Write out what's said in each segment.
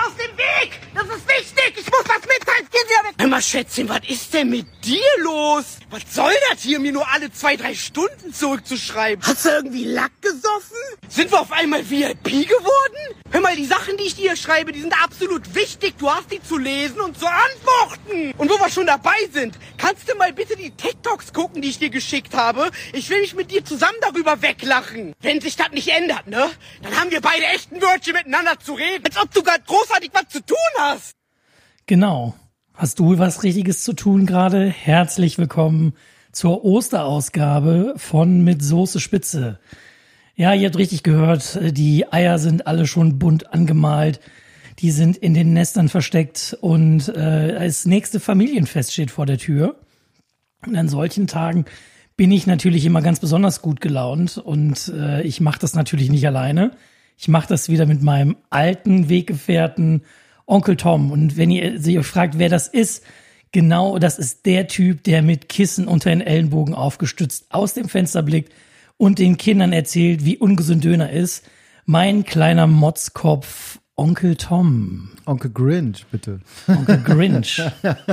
aus dem Weg! Das ist wichtig! Ich muss was mitteilen! Gehen Sie damit! Hör mal, Schätzchen, was ist denn mit dir los? Was soll das hier, mir nur alle 2-3 Stunden zurückzuschreiben? Hast du irgendwie Lack gesoffen? Sind wir auf einmal VIP geworden? Hör mal, die Sachen, die ich dir schreibe, die sind absolut wichtig. Du hast die zu lesen und zu antworten. Und wo wir schon dabei sind, kannst du mal bitte die TikToks gucken, die ich dir geschickt habe? Ich will mich mit dir zusammen darüber weglachen. Wenn sich das nicht ändert, ne? Dann haben wir beide echt ein Wörtchen miteinander zu reden. Als ob du gerade großartig was zu tun hast. Genau. Hast du was Richtiges zu tun gerade? Herzlich willkommen zur Osterausgabe von Mit Soße Spitze. Ja, ihr habt richtig gehört, die Eier sind alle schon bunt angemalt. Die sind in den Nestern versteckt und das nächste Familienfest steht vor der Tür. Und an solchen Tagen bin ich natürlich immer ganz besonders gut gelaunt und ich mache das natürlich nicht alleine. Ich mache das wieder mit meinem alten Weggefährten Onkel Tom. Und wenn ihr euch fragt, wer das ist, genau, das ist der Typ, der mit Kissen unter den Ellenbogen aufgestützt aus dem Fenster blickt und den Kindern erzählt, wie ungesund Döner ist. Mein kleiner Motzkopf, Onkel Tom. Onkel Grinch, bitte. Onkel Grinch.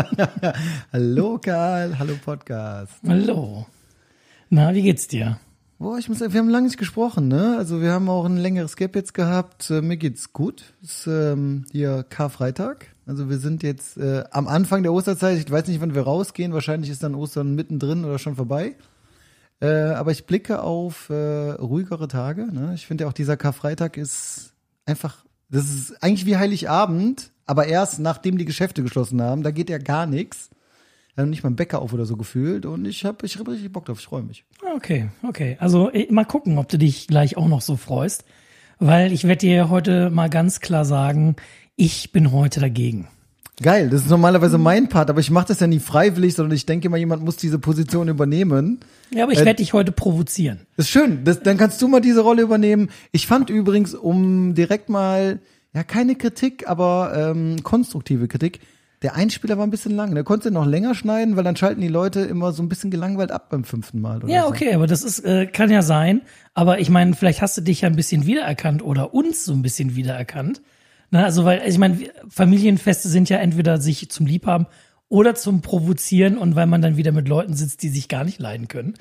Hallo Karl, hallo Podcast. Hallo. Na, wie geht's dir? Boah, ich muss sagen, wir haben lange nicht gesprochen, ne? Also wir haben auch ein längeres Gap jetzt gehabt. Mir geht's gut. Es ist hier Karfreitag. Also wir sind jetzt am Anfang der Osterzeit. Ich weiß nicht, wann wir rausgehen. Wahrscheinlich ist dann Ostern mittendrin oder schon vorbei. Aber ich blicke auf ruhigere Tage. Ne? Ich finde ja auch, dieser Karfreitag ist einfach, das ist eigentlich wie Heiligabend, aber erst nachdem die Geschäfte geschlossen haben. Da geht ja gar nichts. Nicht mal ein Bäcker auf oder so gefühlt. Und ich hab richtig Bock drauf. Ich freue mich. Okay. Also mal gucken, ob du dich gleich auch noch so freust. Weil ich werde dir heute mal ganz klar sagen, ich bin heute dagegen. Geil, das ist normalerweise mein Part, aber ich mache das ja nie freiwillig, sondern ich denke immer, jemand muss diese Position übernehmen. Ja, aber ich werde dich heute provozieren. Das ist schön, dann kannst du mal diese Rolle übernehmen. Ich fand übrigens, um direkt mal, ja keine Kritik, aber konstruktive Kritik, der Einspieler war ein bisschen lang. Der konnte noch länger schneiden, weil dann schalten die Leute immer so ein bisschen gelangweilt ab beim 5. Mal. Oder ja, so. Okay, aber das ist kann ja sein. Aber ich meine, vielleicht hast du dich ja ein bisschen wiedererkannt oder uns so ein bisschen wiedererkannt. Na, also weil, ich meine, Familienfeste sind ja entweder sich zum Liebhaben oder zum Provozieren und weil man dann wieder mit Leuten sitzt, die sich gar nicht leiden können.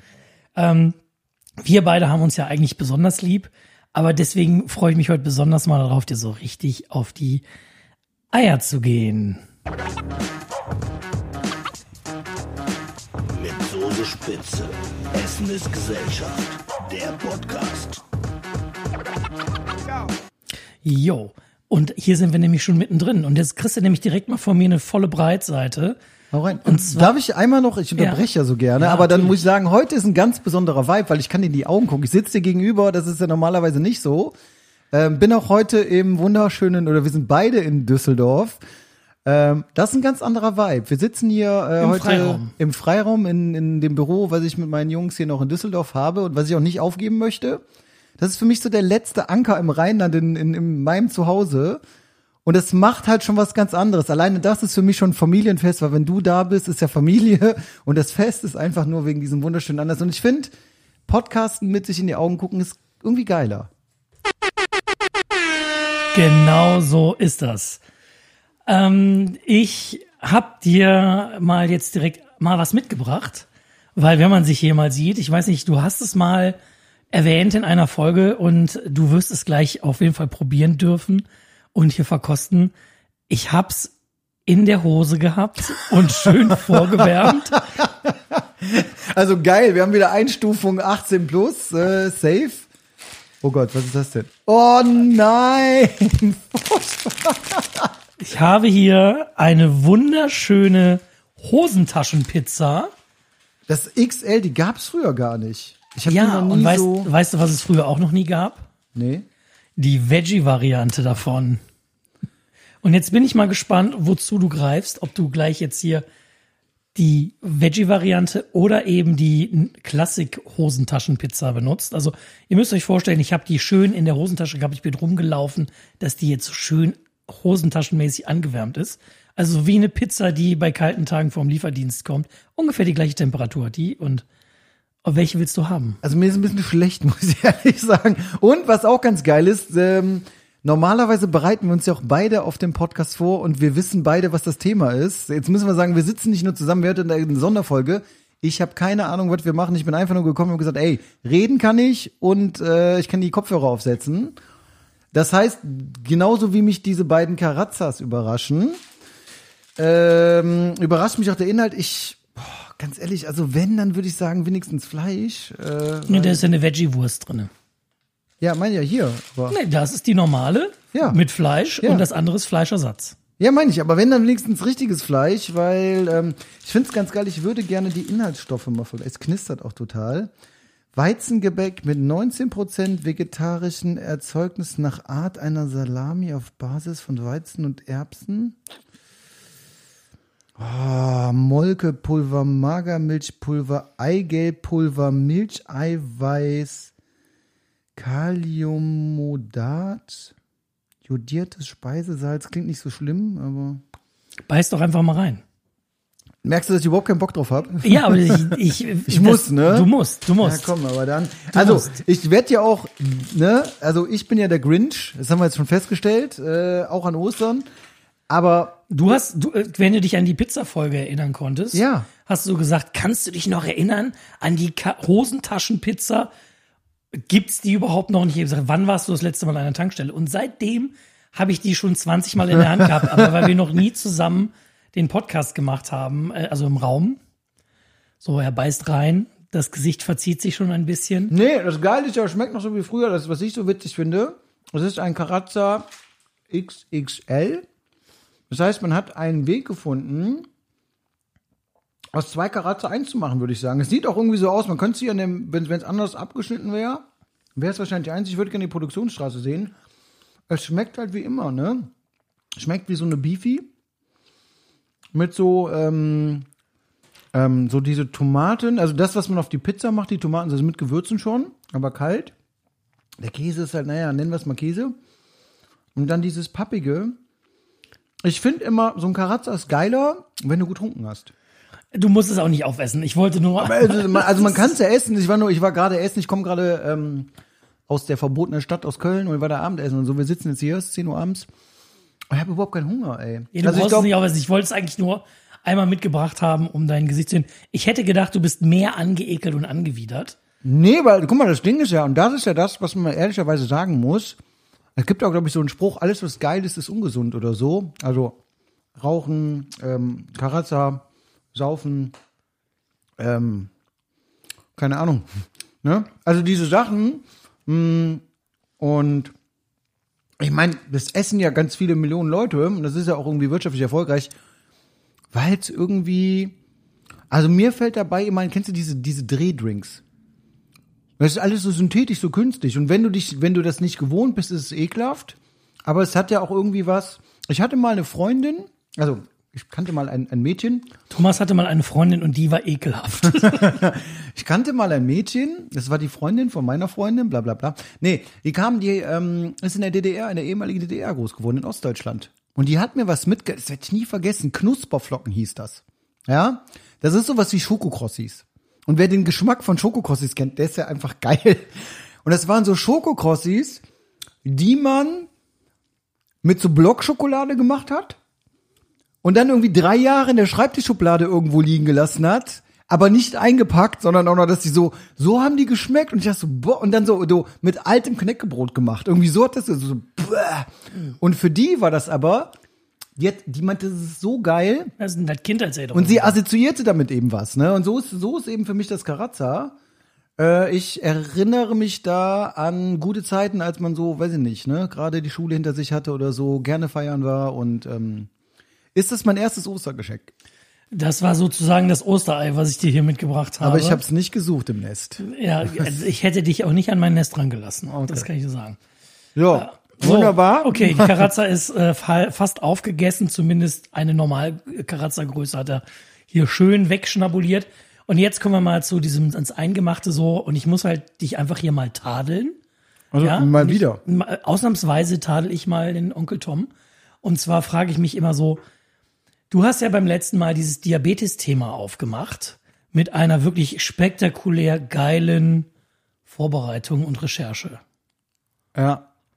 Wir beide haben uns ja eigentlich besonders lieb, aber deswegen freue ich mich heute besonders mal darauf, dir so richtig auf die Eier zu gehen. Mit Soße Spitze. Essen ist Gesellschaft. Der Podcast. Jo. Und hier sind wir nämlich schon mittendrin. Und jetzt kriegst du nämlich direkt mal von mir eine volle Breitseite. Hau rein. Und zwar, darf ich einmal noch, ich unterbreche ja so gerne, aber dann muss ich sagen, heute ist ein ganz besonderer Vibe, weil ich kann dir in die Augen gucken. Ich sitze dir gegenüber, das ist ja normalerweise nicht so. Bin auch heute im wunderschönen, oder wir sind beide in Düsseldorf. Das ist ein ganz anderer Vibe. Wir sitzen hier heute im Freiraum in dem Büro, was ich mit meinen Jungs hier noch in Düsseldorf habe und was ich auch nicht aufgeben möchte. Das ist für mich so der letzte Anker im Rheinland, in meinem Zuhause. Und es macht halt schon was ganz anderes. Alleine das ist für mich schon ein Familienfest, weil wenn du da bist, ist ja Familie. Und das Fest ist einfach nur wegen diesem wunderschönen Anlass. Und ich finde, Podcasten mit sich in die Augen gucken ist irgendwie geiler. Genau so ist das. Ich hab dir mal jetzt direkt mal was mitgebracht. Weil wenn man sich hier mal sieht, ich weiß nicht, du hast es mal erwähnt in einer Folge und du wirst es gleich auf jeden Fall probieren dürfen und hier verkosten. Ich hab's in der Hose gehabt und schön vorgewärmt. Also geil, wir haben wieder Einstufung 18 plus, safe. Oh Gott, was ist das denn? Oh nein! Ich habe hier eine wunderschöne Hosentaschenpizza. Das XL, die gab's früher gar nicht. Ich hab Ja, noch und nie weißt du, was es früher auch noch nie gab? Nee. Die Veggie-Variante davon. Und jetzt bin ich mal gespannt, wozu du greifst, ob du gleich jetzt hier die Veggie-Variante oder eben die Klassik-Hosentaschenpizza benutzt. Also ihr müsst euch vorstellen, ich habe die schön in der Hosentasche gehabt, ich bin rumgelaufen, dass die jetzt so schön hosentaschenmäßig angewärmt ist. Also wie eine Pizza, die bei kalten Tagen vom Lieferdienst kommt. Ungefähr die gleiche Temperatur hat die. Und welche willst du haben? Also mir ist ein bisschen schlecht, muss ich ehrlich sagen. Und was auch ganz geil ist, normalerweise bereiten wir uns ja auch beide auf dem Podcast vor und wir wissen beide, was das Thema ist. Jetzt müssen wir sagen, wir sitzen nicht nur zusammen, wir hatten eine Sonderfolge. Ich habe keine Ahnung, was wir machen. Ich bin einfach nur gekommen und gesagt, ey, reden kann ich und ich kann die Kopfhörer aufsetzen. Das heißt, genauso wie mich diese beiden Karazzas überraschen, überrascht mich auch der Inhalt. Ganz ehrlich, also wenn, dann würde ich sagen, wenigstens Fleisch. Nee, da ist ja eine Veggie-Wurst drin. Ja, meine ja hier. Aber Nee, das ist die normale mit Fleisch und das andere ist Fleischersatz. ja, meine ich, aber wenn, dann wenigstens richtiges Fleisch, weil ich finde es ganz geil, ich würde gerne die Inhaltsstoffe mal vergleichen. Es knistert auch total. Weizengebäck mit 19% vegetarischen Erzeugnissen nach Art einer Salami auf Basis von Weizen und Erbsen. Molkepulver, Magermilchpulver, Eigelbpulver, Milcheiweiß, Kaliummodat, jodiertes Speisesalz. Klingt nicht so schlimm, aber... Beiß doch einfach mal rein. Merkst du, dass ich überhaupt keinen Bock drauf habe? Ja, aber ich muss, ne? Du musst. Ja, komm, aber dann. Also, ich werde ja auch, ne? Also, ich bin ja der Grinch. Das haben wir jetzt schon festgestellt, auch an Ostern. Aber wenn du dich an die Pizza-Folge erinnern konntest, Ja. hast du gesagt, kannst du dich noch erinnern an die Hosentaschenpizza? Gibt's die überhaupt noch nicht? Ich habe gesagt, wann warst du das letzte Mal an einer Tankstelle? Und seitdem habe ich die schon 20 Mal in der Hand gehabt, aber weil wir noch nie zusammen den Podcast gemacht haben, also im Raum. So, er beißt rein, das Gesicht verzieht sich schon ein bisschen. nee, das Geile ist ja, schmeckt noch so wie früher. Das, was ich so witzig finde, das ist ein Karazza XXL. Das heißt, man hat einen Weg gefunden, aus 2 Karazza 1 zu machen, würde ich sagen. Es sieht auch irgendwie so aus, man könnte es hier an dem, wenn es anders abgeschnitten wäre es wahrscheinlich eins. Ich würde gerne die Produktionsstraße sehen. Es schmeckt halt wie immer, ne? Schmeckt wie so eine Beefy. Mit so, so diese Tomaten, also das, was man auf die Pizza macht, die Tomaten sind mit Gewürzen schon, aber kalt. Der Käse ist halt, naja, nennen wir es mal Käse. Und dann dieses Pappige. Ich finde immer, so ein Karazza ist geiler, wenn du getrunken hast. Du musst es auch nicht aufessen. Ich wollte nur. Also man kann es ja essen. Ich war gerade essen. Ich komme gerade aus der verbotenen Stadt aus Köln und ich war da Abendessen und so. Wir sitzen jetzt hier, es ist 10 Uhr abends. Und ich habe überhaupt keinen Hunger, ey. Ja, du brauchst es nicht aufessen. Ich wollte es eigentlich nur einmal mitgebracht haben, um dein Gesicht zu sehen. Ich hätte gedacht, du bist mehr angeekelt und angewidert. Nee, weil, guck mal, das Ding ist ja, und das ist ja das, was man ehrlicherweise sagen muss. Es gibt auch, glaube ich, so einen Spruch, alles, was geil ist, ist ungesund oder so. Also Rauchen, Karazza, Saufen, keine Ahnung. Ne? Also diese Sachen, und ich meine, das essen ja ganz viele Millionen Leute und das ist ja auch irgendwie wirtschaftlich erfolgreich, weil es irgendwie, also mir fällt dabei immer, kennst du diese Drehdrinks? Das ist alles so synthetisch, so künstlich. Und wenn du das nicht gewohnt bist, ist es ekelhaft. Aber es hat ja auch irgendwie was. Ich hatte mal eine Freundin, also ich kannte mal ein Mädchen. Thomas hatte mal eine Freundin und die war ekelhaft. Ich kannte mal ein Mädchen, das war die Freundin von meiner Freundin, bla bla bla. Nee, die ist in der DDR, in der ehemaligen DDR groß geworden, in Ostdeutschland. Und die hat mir was das werde ich nie vergessen, Knusperflocken hieß das. Ja, das ist sowas wie Schokokrossis. Und wer den Geschmack von Schokokrossis kennt, der ist ja einfach geil. Und das waren so Schokokrossis, die man mit so Blockschokolade gemacht hat und dann irgendwie 3 Jahre in der Schreibtischschublade irgendwo liegen gelassen hat, aber nicht eingepackt, sondern auch noch, dass die so haben die geschmeckt. Und ich dachte so, boah, und dann so mit altem Knäckebrot gemacht. Irgendwie so hat das so boah. Und für die war das aber, die meinte, das ist so geil. Das sind halt Kindheitserinnerungen. Und sie assoziierte damit eben was, ne? Und so ist eben für mich das Karazza. Ich erinnere mich da an gute Zeiten, als man so, weiß ich nicht, ne, gerade die Schule hinter sich hatte oder so, gerne feiern war. Und ist das mein erstes Ostergeschenk? Das war sozusagen das Osterei, was ich dir hier mitgebracht habe. Aber ich habe es nicht gesucht im Nest. Ja, also ich hätte dich auch nicht an mein Nest rangelassen. Okay. Das kann ich dir sagen. Ja. Wunderbar. Okay, die Karazza ist fast aufgegessen, zumindest eine normal Karazza-Größe hat er hier schön wegschnabuliert. Und jetzt kommen wir mal zu diesem ans Eingemachte so, und ich muss halt dich einfach hier mal tadeln. Also ja? mal wieder. Ausnahmsweise tadel ich mal den Onkel Tom. Und zwar frage ich mich immer so, du hast ja beim letzten Mal dieses Diabetes-Thema aufgemacht mit einer wirklich spektakulär geilen Vorbereitung und Recherche. Ja.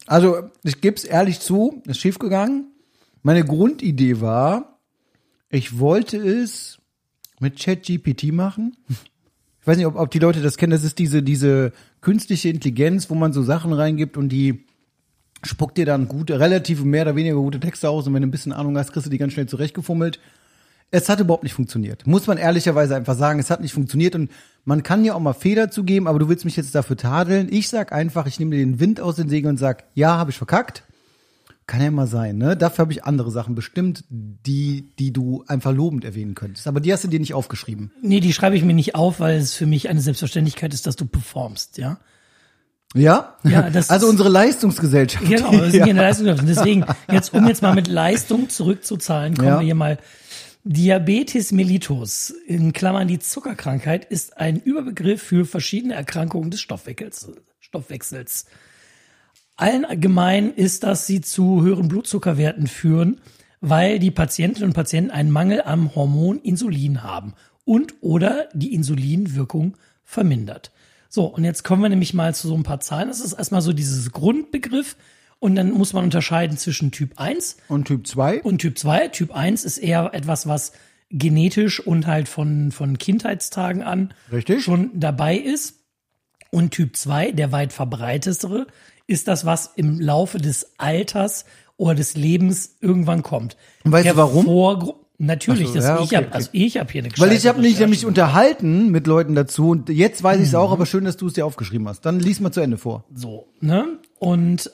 Also, ich gebe es ehrlich zu, ist schiefgegangen. Meine Grundidee war, ich wollte es mit ChatGPT machen. Ich weiß nicht, ob die Leute das kennen. Das ist diese künstliche Intelligenz, wo man so Sachen reingibt und die spuckt dir dann relativ mehr oder weniger gute Texte aus. Und wenn du ein bisschen Ahnung hast, kriegst du die ganz schnell zurechtgefummelt. Es hat überhaupt nicht funktioniert. Muss man ehrlicherweise einfach sagen, es hat nicht funktioniert. Und man kann ja auch mal Fehler zugeben, aber du willst mich jetzt dafür tadeln. Ich sag einfach, ich nehme dir den Wind aus den Segeln und sag, ja, habe ich verkackt. Kann ja mal sein, ne? Dafür habe ich andere Sachen bestimmt, die du einfach lobend erwähnen könntest. Aber die hast du dir nicht aufgeschrieben. Nee, die schreibe ich mir nicht auf, weil es für mich eine Selbstverständlichkeit ist, dass du performst, ja? Ja? Ja, das also unsere Leistungsgesellschaft. Genau, wir sind hier in der Leistungsgesellschaft. Deswegen, um jetzt mal mit Leistung zurückzuzahlen, kommen wir hier mal. Diabetes mellitus, in Klammern die Zuckerkrankheit, ist ein Überbegriff für verschiedene Erkrankungen des Stoffwechsels. Allgemein ist, dass sie zu höheren Blutzuckerwerten führen, weil die Patientinnen und Patienten einen Mangel am Hormon Insulin haben und oder die Insulinwirkung vermindert. So, und jetzt kommen wir nämlich mal zu so ein paar Zahlen. Das ist erstmal so dieses Grundbegriff und dann muss man unterscheiden zwischen Typ 1 und Typ 2. Und Typ 2. Typ 1 ist eher etwas, was genetisch und halt von Kindheitstagen an Richtig. schon dabei ist. Und Typ 2, der weit verbreitetste, ist das, was im Laufe des Alters oder des Lebens irgendwann kommt. Und weißt du warum? Natürlich, so, ja, okay, ich habe hier eine Weil ich habe mich nämlich unterhalten mit Leuten dazu und jetzt weiß ich es auch, aber schön, dass du es dir aufgeschrieben hast. Dann lies mal zu Ende vor. So, ne? Und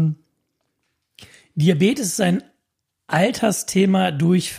Diabetes ist ein Altersthema durch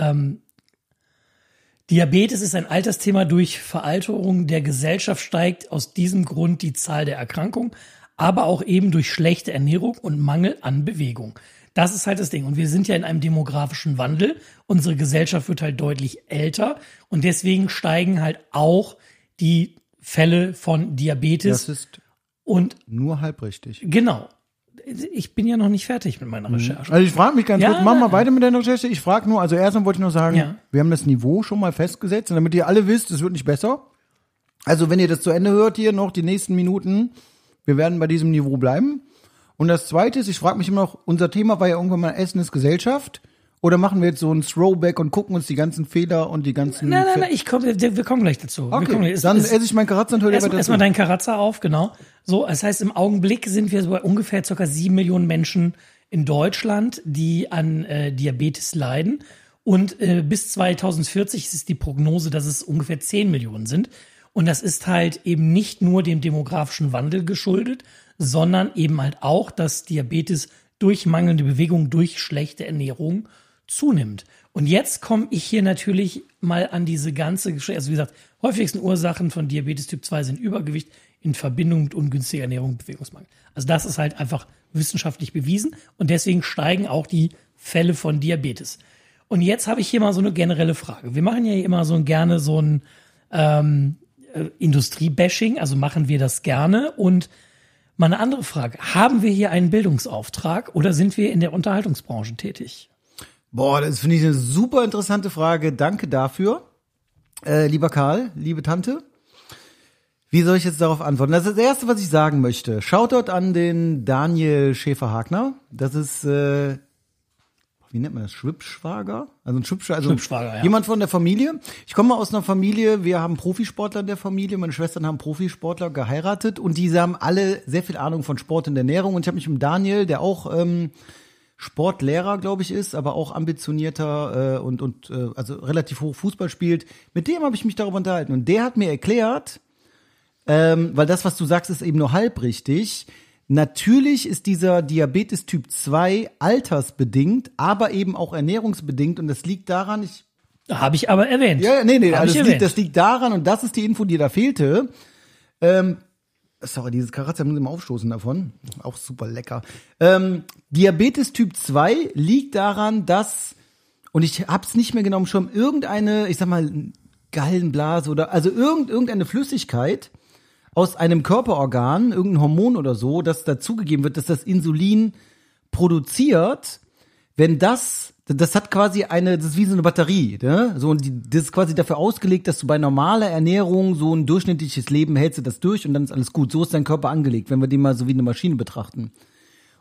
Veralterung der Gesellschaft, steigt aus diesem Grund die Zahl der Erkrankungen, aber auch eben durch schlechte Ernährung und Mangel an Bewegung. Das ist halt das Ding. Und wir sind ja in einem demografischen Wandel. Unsere Gesellschaft wird halt deutlich älter und deswegen steigen halt auch die Fälle von Diabetes. Das ist und nur halb richtig. Genau. Ich bin ja noch nicht fertig mit meiner Recherche. Also ich frage mich ganz kurz, mach mal weiter mit deiner Recherche. Ich frage nur, also erstmal wollte ich noch sagen, wir haben das Niveau schon mal festgesetzt und damit ihr alle wisst, es wird nicht besser. Also wenn ihr das zu Ende hört hier noch die nächsten Minuten, wir werden bei diesem Niveau bleiben. Und das Zweite ist, ich frage mich immer noch, unser Thema war ja irgendwann mal Essen ist Gesellschaft. Oder machen wir jetzt so ein Throwback und gucken uns die ganzen Fehler und die ganzen... Nein, wir kommen gleich dazu. Okay, dann esse ich meinen Karazza und höre weiter dazu. Erstmal deinen Karazza auf, genau. So, das heißt, im Augenblick sind wir so bei ungefähr ca. 7 Millionen Menschen in Deutschland, die an Diabetes leiden. Und bis 2040 ist die Prognose, dass es ungefähr 10 Millionen sind. Und das ist halt eben nicht nur dem demografischen Wandel geschuldet, sondern eben halt auch, dass Diabetes durch mangelnde Bewegung, durch schlechte Ernährung zunimmt. Und jetzt komme ich hier natürlich mal an diese ganze Geschichte. Also wie gesagt, häufigsten Ursachen von Diabetes Typ 2 sind Übergewicht in Verbindung mit ungünstiger Ernährung und Bewegungsmangel. Also das ist halt einfach wissenschaftlich bewiesen und deswegen steigen auch die Fälle von Diabetes. Und jetzt habe ich hier mal so eine generelle Frage. Wir machen ja immer gerne so ein Industriebashing, also machen wir das gerne. Und mal eine andere Frage. Haben wir hier einen Bildungsauftrag oder sind wir in der Unterhaltungsbranche tätig? Boah, das finde ich eine super interessante Frage. Danke dafür. Lieber Karl, liebe Tante. Wie soll ich jetzt darauf antworten? Das ist das Erste, was ich sagen möchte. Shoutout an den Daniel Schäfer-Hagner. Das ist, wie nennt man das? Schwibschwager? Also ein Schwibschwager, ja. Jemand von der Familie. Ich komme aus einer Familie, wir haben Profisportler in der Familie. Meine Schwestern haben Profisportler geheiratet und diese haben alle sehr viel Ahnung von Sport und Ernährung. Und ich habe mich mit Daniel, der auch Sportlehrer, glaube ich, ist, aber auch ambitionierter also relativ hoch Fußball spielt. Mit dem habe ich mich darüber unterhalten. Und der hat mir erklärt, weil das, was du sagst, ist eben nur halb richtig. Natürlich ist dieser Diabetes Typ 2 altersbedingt, aber eben auch ernährungsbedingt. Und das liegt daran, Habe ich aber erwähnt. Ja, nee, das liegt daran, und das ist die Info, die da fehlte. Sorry, dieses Karazza muss ich mal aufstoßen davon. Auch super lecker. Diabetes Typ 2 liegt daran, dass, und ich hab's nicht mehr genau schon, irgendeine, ich sag mal, Gallenblase oder, also irgendeine Flüssigkeit aus einem Körperorgan, irgendein Hormon oder so, das dazugegeben wird, dass das Insulin produziert, wenn das hat quasi das ist wie so eine Batterie, ne? So, und das ist quasi dafür ausgelegt, dass du bei normaler Ernährung so ein durchschnittliches Leben hältst du das durch und dann ist alles gut. So ist dein Körper angelegt, wenn wir den mal so wie eine Maschine betrachten.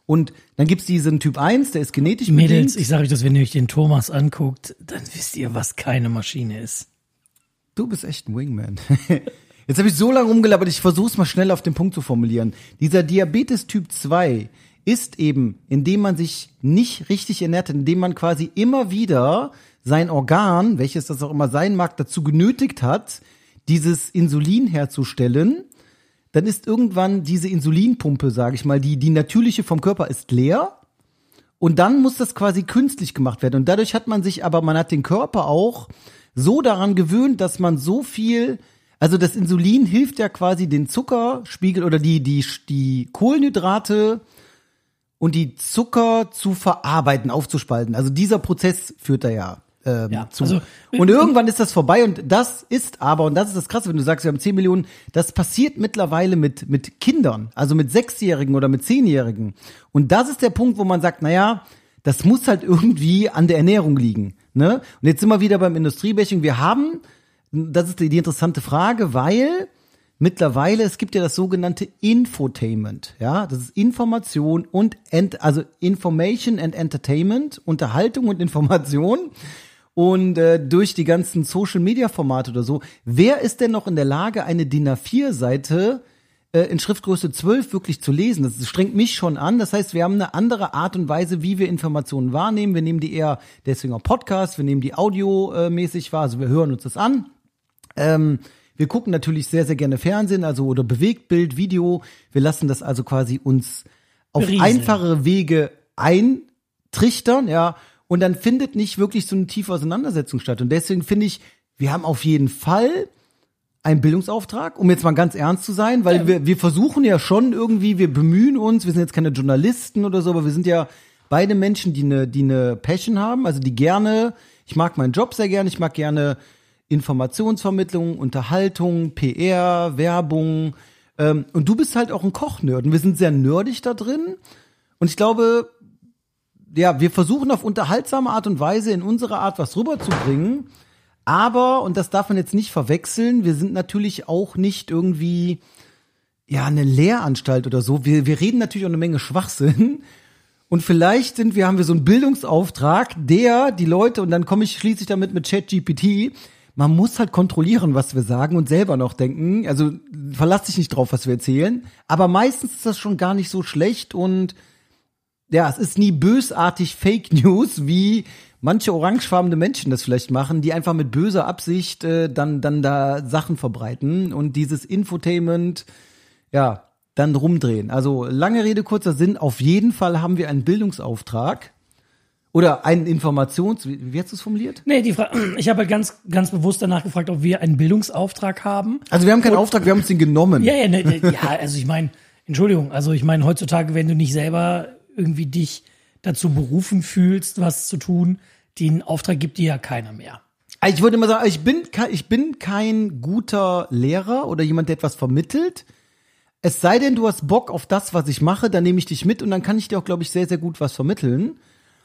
Und dann gibt's diesen Typ 1, der ist genetisch bedingt. Mädels, ich sage euch das, wenn ihr euch den Thomas anguckt, dann wisst ihr, was keine Maschine ist. Du bist echt ein Wingman. Jetzt habe ich so lange rumgelabert, ich versuch's mal schnell auf den Punkt zu formulieren. Dieser Diabetes Typ 2 ist eben, indem man sich nicht richtig ernährt, indem man quasi immer wieder sein Organ, welches das auch immer sein mag, dazu genötigt hat, dieses Insulin herzustellen. Dann ist irgendwann diese Insulinpumpe, sage ich mal, die natürliche vom Körper ist leer. Und dann muss das quasi künstlich gemacht werden. Und dadurch hat man hat den Körper auch so daran gewöhnt, dass man so viel, also das Insulin hilft ja quasi den Zuckerspiegel oder die Kohlenhydrate und die Zucker zu verarbeiten, aufzuspalten. Also dieser Prozess führt da ja zu. Also, und irgendwann ist das vorbei und das ist das Krasse, wenn du sagst, wir haben 10 Millionen, das passiert mittlerweile mit Kindern, also mit 6-Jährigen oder mit 10-Jährigen. Und das ist der Punkt, wo man sagt, naja, das muss halt irgendwie an der Ernährung liegen. Ne? Und jetzt sind wir wieder beim Industriebashing. Das ist die interessante Frage, weil mittlerweile, es gibt ja das sogenannte Infotainment, ja, das ist Information also Information and Entertainment, Unterhaltung und Information. Und durch die ganzen Social-Media-Formate oder so, wer ist denn noch in der Lage, eine DIN A4-Seite in Schriftgröße 12 wirklich zu lesen? Das strengt mich schon an. Das heißt, wir haben eine andere Art und Weise, wie wir Informationen wahrnehmen. Wir nehmen die eher, deswegen auch Podcast, wir nehmen die audiomäßig wahr, also wir hören uns das an. Wir gucken natürlich sehr, sehr gerne Fernsehen, also oder Bewegtbild, Video. Wir lassen das also quasi uns auf einfachere Wege eintrichtern, ja. Und dann findet nicht wirklich so eine tiefe Auseinandersetzung statt. Und deswegen finde ich, wir haben auf jeden Fall einen Bildungsauftrag, um jetzt mal ganz ernst zu sein, weil wir versuchen ja schon irgendwie, wir bemühen uns, wir sind jetzt keine Journalisten oder so, aber wir sind ja beide Menschen, die eine Passion haben, also die gerne, ich mag meinen Job sehr gerne, ich mag gerne Informationsvermittlung, Unterhaltung, PR, Werbung, und du bist halt auch ein Kochnerd und wir sind sehr nerdig da drin und ich glaube, ja, wir versuchen auf unterhaltsame Art und Weise in unserer Art was rüberzubringen, aber, und das darf man jetzt nicht verwechseln, wir sind natürlich auch nicht irgendwie, ja, eine Lehranstalt oder so. Wir reden natürlich auch eine Menge Schwachsinn. Und vielleicht haben wir so einen Bildungsauftrag, die Leute, und dann schließe ich damit mit ChatGPT, man muss halt kontrollieren, was wir sagen und selber noch denken. Also verlass dich nicht drauf, was wir erzählen. Aber meistens ist das schon gar nicht so schlecht und ja, es ist nie bösartig Fake News, wie manche orangefarbene Menschen das vielleicht machen, die einfach mit böser Absicht dann da Sachen verbreiten und dieses Infotainment, ja, dann rumdrehen. Also lange Rede, kurzer Sinn, auf jeden Fall haben wir einen Bildungsauftrag oder einen wie hast du es formuliert? Nee, ich habe halt ganz, ganz bewusst danach gefragt, ob wir einen Bildungsauftrag haben. Also wir haben keinen Auftrag, wir haben uns den genommen. Ja, also ich meine, Entschuldigung, heutzutage, wenn du nicht selber irgendwie dich dazu berufen fühlst, was zu tun, den Auftrag gibt dir ja keiner mehr. Ich würde mal sagen, ich bin kein guter Lehrer oder jemand, der etwas vermittelt. Es sei denn, du hast Bock auf das, was ich mache, dann nehme ich dich mit und dann kann ich dir auch, glaube ich, sehr, sehr gut was vermitteln.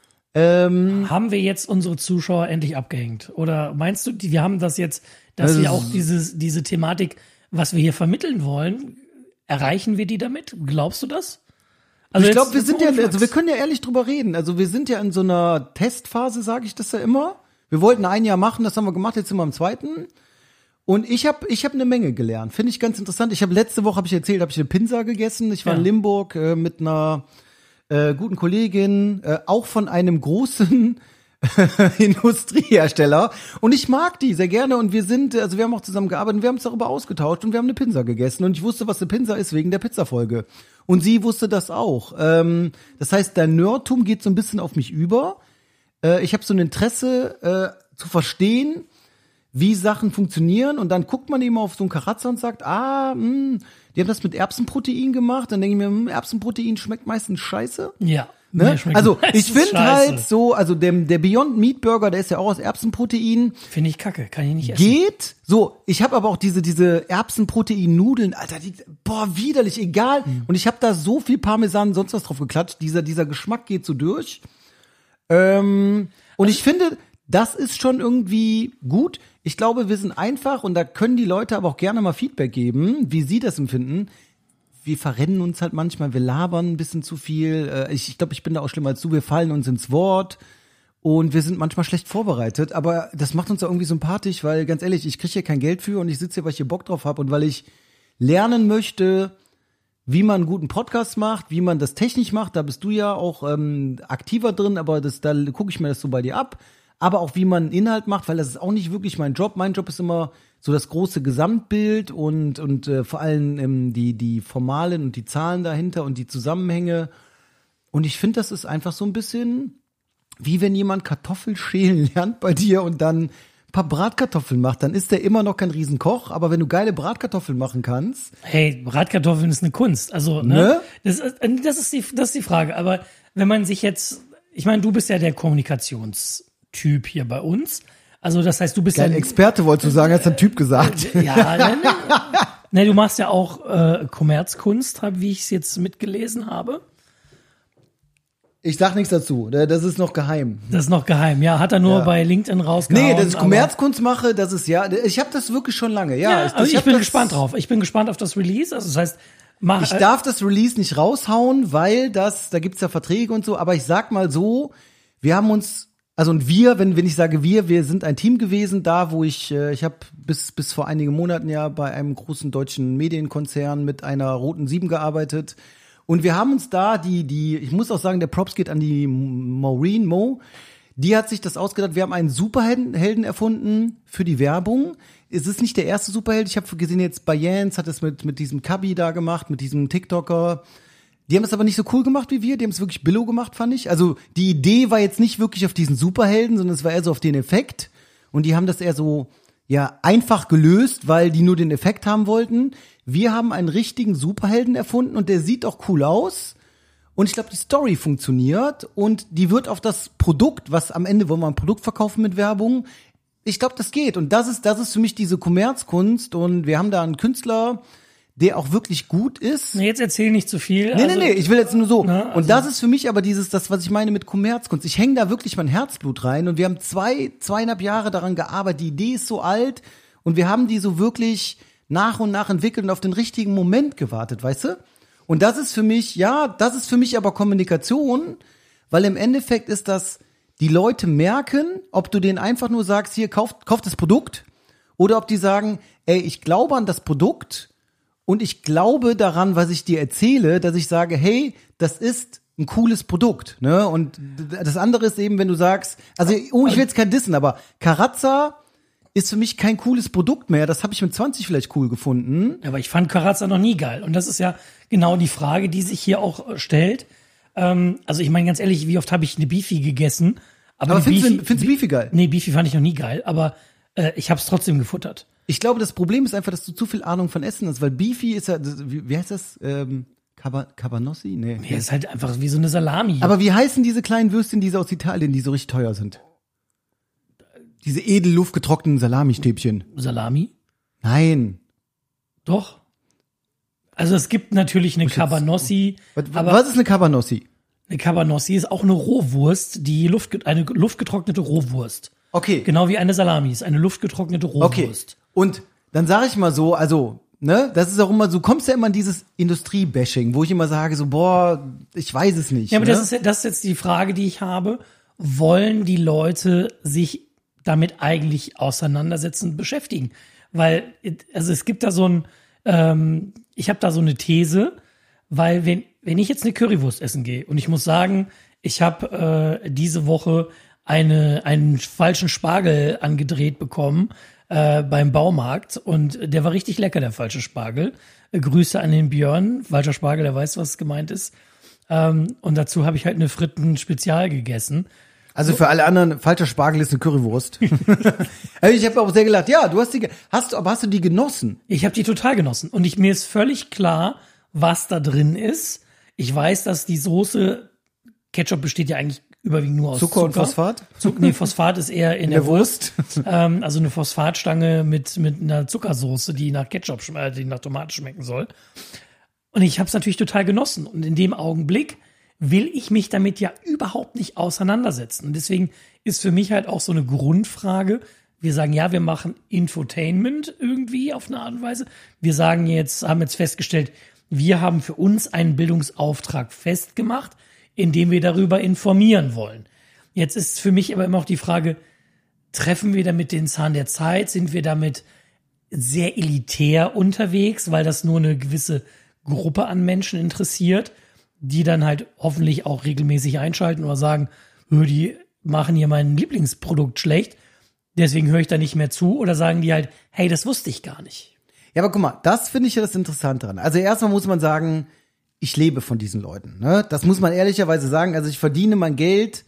Haben wir jetzt unsere Zuschauer endlich abgehängt? Oder meinst du, wir haben das jetzt, dass wir auch diese Thematik, was wir hier vermitteln wollen, erreichen wir die damit? Glaubst du das? Also ich glaube, wir können ja ehrlich drüber reden. Also wir sind ja in so einer Testphase, sage ich das ja immer. Wir wollten 1 Jahr machen, das haben wir gemacht, jetzt sind wir im 2. Und ich hab eine Menge gelernt. Finde ich ganz interessant. Letzte Woche habe ich eine Pinsa gegessen. Ich war in Limburg mit einer guten Kollegin, auch von einem großen Industriehersteller. Und ich mag die sehr gerne. Und wir haben auch zusammen gearbeitet und wir haben uns darüber ausgetauscht und wir haben eine Pinsa gegessen. Und ich wusste, was eine Pinsa ist, wegen der Pizzafolge. Und sie wusste das auch. Das heißt, dein Nerdtum geht so ein bisschen auf mich über. Ich habe so ein Interesse zu verstehen, wie Sachen funktionieren. Und dann guckt man eben auf so einen Karatzer und sagt, die haben das mit Erbsenprotein gemacht. Dann denke ich mir, Erbsenprotein schmeckt meistens scheiße. Ja. Ne? Also ich finde halt so, also der Beyond Meat Burger, der ist ja auch aus Erbsenprotein. Finde ich kacke, kann ich nicht essen. Geht. So, ich habe aber auch diese Erbsenprotein-Nudeln, Alter, widerlich, egal. Und ich habe da so viel Parmesan und sonst was drauf geklatscht. Dieser Geschmack geht so durch. Und ich finde, das ist schon irgendwie gut. Ich glaube, wir sind einfach, und da können die Leute aber auch gerne mal Feedback geben, wie sie das empfinden, wir verrennen uns halt manchmal, wir labern ein bisschen zu viel. Ich glaube, ich bin da auch schlimmer als du, wir fallen uns ins Wort und wir sind manchmal schlecht vorbereitet, aber das macht uns ja irgendwie sympathisch, weil ganz ehrlich, ich kriege hier kein Geld für und ich sitze hier, weil ich hier Bock drauf habe und weil ich lernen möchte, wie man einen guten Podcast macht, wie man das technisch macht, da bist du ja auch aktiver drin, aber da gucke ich mir das so bei dir ab. Aber auch wie man Inhalt macht, weil das ist auch nicht wirklich mein Job. Mein Job ist immer so das große Gesamtbild und vor allem die Formalen und die Zahlen dahinter und die Zusammenhänge. Und ich finde, das ist einfach so ein bisschen wie wenn jemand Kartoffelschälen lernt bei dir und dann ein paar Bratkartoffeln macht. Dann ist der immer noch kein Riesenkoch, aber wenn du geile Bratkartoffeln machen kannst. Hey, Bratkartoffeln ist eine Kunst. Also, ne? Das ist die Frage. Aber wenn man sich jetzt, ich meine, du bist ja der Kommunikationstyp hier bei uns. Also das heißt, du bist ein Experte, wolltest du sagen, hast ein Typ gesagt. Ja, ne, du machst ja auch Kommerzkunst, wie ich es jetzt mitgelesen habe. Ich sag nichts dazu, das ist noch geheim. Das ist noch geheim, ja, hat er nur bei LinkedIn rausgehauen. Nee, dass ich Kommerzkunst mache, das ist ich habe das wirklich schon lange, ich bin gespannt drauf. Ich bin gespannt auf das Release, also das heißt, ich darf das Release nicht raushauen, weil da gibt's ja Verträge und so, aber ich sag mal so, wir haben uns, also und wenn ich sage wir sind ein Team gewesen, da wo ich habe bis vor einigen Monaten ja bei einem großen deutschen Medienkonzern mit einer roten 7 gearbeitet. Und wir haben uns da ich muss auch sagen, der Props geht an die Maureen Mo, die hat sich das ausgedacht. Wir haben einen Superhelden erfunden für die Werbung. Es ist nicht der erste Superheld. Ich habe gesehen, jetzt bei Jens hat es mit diesem Cubby da gemacht, mit diesem TikToker. Die haben es aber nicht so cool gemacht wie wir. Die haben es wirklich billow gemacht, fand ich. Also die Idee war jetzt nicht wirklich auf diesen Superhelden, sondern es war eher so auf den Effekt. Und die haben das eher so einfach gelöst, weil die nur den Effekt haben wollten. Wir haben einen richtigen Superhelden erfunden und der sieht auch cool aus. Und ich glaube, die Story funktioniert und die wird auf das Produkt, was am Ende wollen wir ein Produkt verkaufen mit Werbung. Ich glaube, das geht. Und das ist für mich diese Kommerzkunst. Und wir haben da einen Künstler, der auch wirklich gut ist. Nee, jetzt erzähl nicht zu viel. Nee, ich will jetzt nur so. Und das ist für mich aber das, was ich meine mit Kommerzkunst. Ich hänge da wirklich mein Herzblut rein und wir haben 2,5 Jahre daran gearbeitet. Die Idee ist so alt und wir haben die so wirklich nach und nach entwickelt und auf den richtigen Moment gewartet, weißt du? Und das ist für mich aber Kommunikation, weil im Endeffekt ist das, die Leute merken, ob du denen einfach nur sagst, hier, kauf das Produkt, oder ob die sagen, ey, ich glaube an das Produkt und ich glaube daran, was ich dir erzähle, dass ich sage, hey, das ist ein cooles Produkt, ne? Und das andere ist eben, wenn du sagst, also ich will jetzt kein Dissen, aber Karazza ist für mich kein cooles Produkt mehr. Das habe ich mit 20 vielleicht cool gefunden. Aber ich fand Karazza noch nie geil. Und das ist ja genau die Frage, die sich hier auch stellt. Also ich meine ganz ehrlich, wie oft habe ich eine Beefy gegessen? Aber findest du Beefy geil? Nee, Beefy fand ich noch nie geil, aber ich habe es trotzdem gefuttert. Ich glaube, das Problem ist einfach, dass du zu viel Ahnung von Essen hast, weil Beefy ist ja, wie heißt das? Cabanossi? Nee. Nee, ist halt einfach wie so eine Salami. Aber wie heißen diese kleinen Würstchen, diese aus Italien, die so richtig teuer sind? Diese edel luftgetrockneten Salamistäbchen. Salami? Nein. Doch. Also es gibt natürlich eine Cabanossi. Was ist eine Cabanossi? Eine Cabanossi ist auch eine Rohwurst, eine luftgetrocknete Rohwurst. Okay. Genau wie eine Salami ist eine luftgetrocknete Rohwurst. Okay. Und dann sage ich mal so, also, ne, das ist auch immer so, kommst ja immer in dieses Industrie-Bashing, wo ich immer sage so, boah, ich weiß es nicht. Ja, aber ne? das ist jetzt die Frage, die ich habe. Wollen die Leute sich damit eigentlich auseinandersetzen, beschäftigen? Weil, also es gibt da ich habe da so eine These, weil wenn ich jetzt eine Currywurst essen gehe und ich muss sagen, ich habe diese Woche einen falschen Spargel angedreht bekommen beim Baumarkt und der war richtig lecker, der falsche Spargel. Grüße an den Björn, falscher Spargel, der weiß, was gemeint ist. Und dazu habe ich halt eine Fritten-Spezial gegessen. Also für alle anderen, falscher Spargel ist eine Currywurst. Also ich habe auch sehr gelacht. Ja, hast du die genossen? Ich habe die total genossen. Und mir ist völlig klar, was da drin ist. Ich weiß, dass die Soße, Ketchup besteht ja eigentlich überwiegend nur aus Zucker. Und Phosphat? Nee, Phosphat ist eher in der Wurst. Also eine Phosphatstange mit einer Zuckersoße, die nach Ketchup, die nach Tomate schmecken soll. Und ich habe es natürlich total genossen. Und in dem Augenblick will ich mich damit ja überhaupt nicht auseinandersetzen. Und deswegen ist für mich halt auch so eine Grundfrage, wir sagen, ja, wir machen Infotainment irgendwie auf eine Art und Weise. Wir sagen haben jetzt festgestellt, wir haben für uns einen Bildungsauftrag festgemacht, indem wir darüber informieren wollen. Jetzt ist für mich aber immer auch die Frage, treffen wir damit den Zahn der Zeit? Sind wir damit sehr elitär unterwegs, weil das nur eine gewisse Gruppe an Menschen interessiert, die dann halt hoffentlich auch regelmäßig einschalten oder sagen, die machen hier mein Lieblingsprodukt schlecht, deswegen höre ich da nicht mehr zu, oder sagen die halt, hey, das wusste ich gar nicht. Ja, aber guck mal, das finde ich ja das Interessante dran. Also erstmal muss man sagen, ich lebe von diesen Leuten. Ne? Das muss man ehrlicherweise sagen. Also ich verdiene mein Geld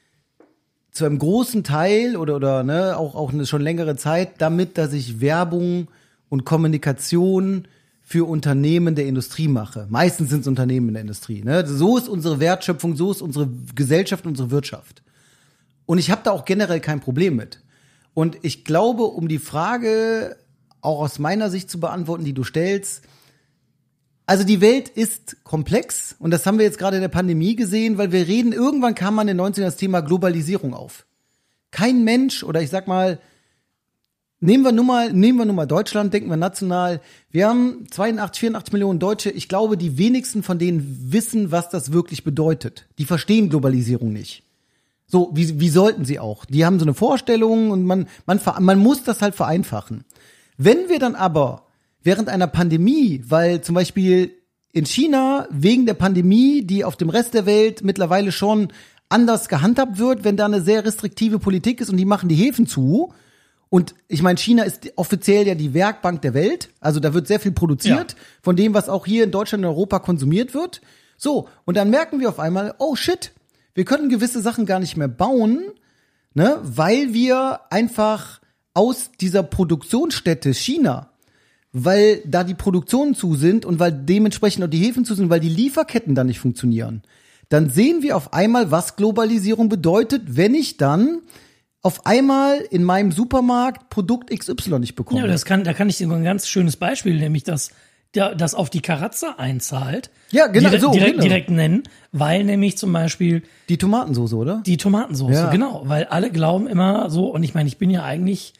zu einem großen Teil oder ne, auch eine schon längere Zeit damit, dass ich Werbung und Kommunikation für Unternehmen der Industrie mache. Meistens sind es Unternehmen in der Industrie. Ne? So ist unsere Wertschöpfung, so ist unsere Gesellschaft, unsere Wirtschaft. Und ich habe da auch generell kein Problem mit. Und ich glaube, um die Frage auch aus meiner Sicht zu beantworten, die du stellst, also die Welt ist komplex und das haben wir jetzt gerade in der Pandemie gesehen, weil wir reden, irgendwann kam man in den 90ern das Thema Globalisierung auf. Kein Mensch, oder ich sag mal, nehmen wir nur mal Deutschland, denken wir national, wir haben 82, 84 Millionen Deutsche, ich glaube, die wenigsten von denen wissen, was das wirklich bedeutet. Die verstehen Globalisierung nicht. So, wie sollten sie auch? Die haben so eine Vorstellung und man muss das halt vereinfachen. Wenn wir dann aber während einer Pandemie, weil zum Beispiel in China wegen der Pandemie, die auf dem Rest der Welt mittlerweile schon anders gehandhabt wird, wenn da eine sehr restriktive Politik ist und die machen die Häfen zu. Und ich meine, China ist offiziell ja die Werkbank der Welt. Also da wird sehr viel produziert von dem, was auch hier in Deutschland und Europa konsumiert wird. So, und dann merken wir auf einmal, oh shit, wir können gewisse Sachen gar nicht mehr bauen, ne, weil wir einfach aus dieser Produktionsstätte China, weil da die Produktionen zu sind und weil dementsprechend auch die Häfen zu sind, weil die Lieferketten dann nicht funktionieren, dann sehen wir auf einmal, was Globalisierung bedeutet, wenn ich dann auf einmal in meinem Supermarkt Produkt XY nicht bekomme. Ja, da kann ich dir ein ganz schönes Beispiel, nämlich das auf die Karazza einzahlt. Ja, genau, Direkt nennen, weil nämlich zum Beispiel die Tomatensauce, oder? Die Tomatensauce, ja. Genau, weil alle glauben immer so, und ich meine, ich bin ja eigentlich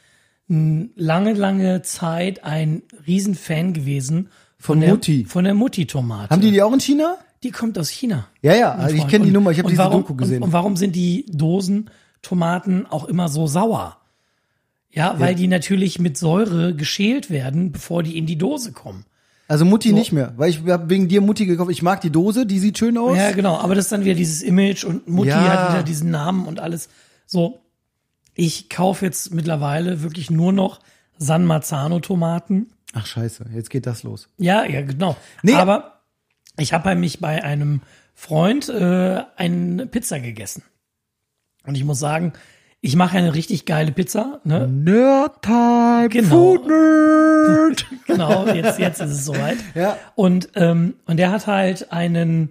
lange Zeit ein Riesenfan gewesen von der Mutti-Tomate. Haben die auch in China? Die kommt aus China. Ja, also ich kenne die Nummer, ich habe diese Doku gesehen. Und warum sind die Dosentomaten auch immer so sauer? Ja, weil die natürlich mit Säure geschält werden, bevor die in die Dose kommen. Also Mutti so. Nicht mehr, weil ich habe wegen dir Mutti gekauft. Ich mag die Dose, die sieht schön aus. Ja, genau, aber das ist dann wieder dieses Image und Mutti hat wieder diesen Namen und alles. So, ich kaufe jetzt mittlerweile wirklich nur noch San Marzano-Tomaten. Ach scheiße, jetzt geht das los. Ja, genau. Nee. Aber ich habe mich bei einem Freund eine Pizza gegessen. Und ich muss sagen, ich mache eine richtig geile Pizza. Ne? Nerd-Time, genau. Food Nerd. Genau, jetzt ist es soweit. Ja. Und der hat halt einen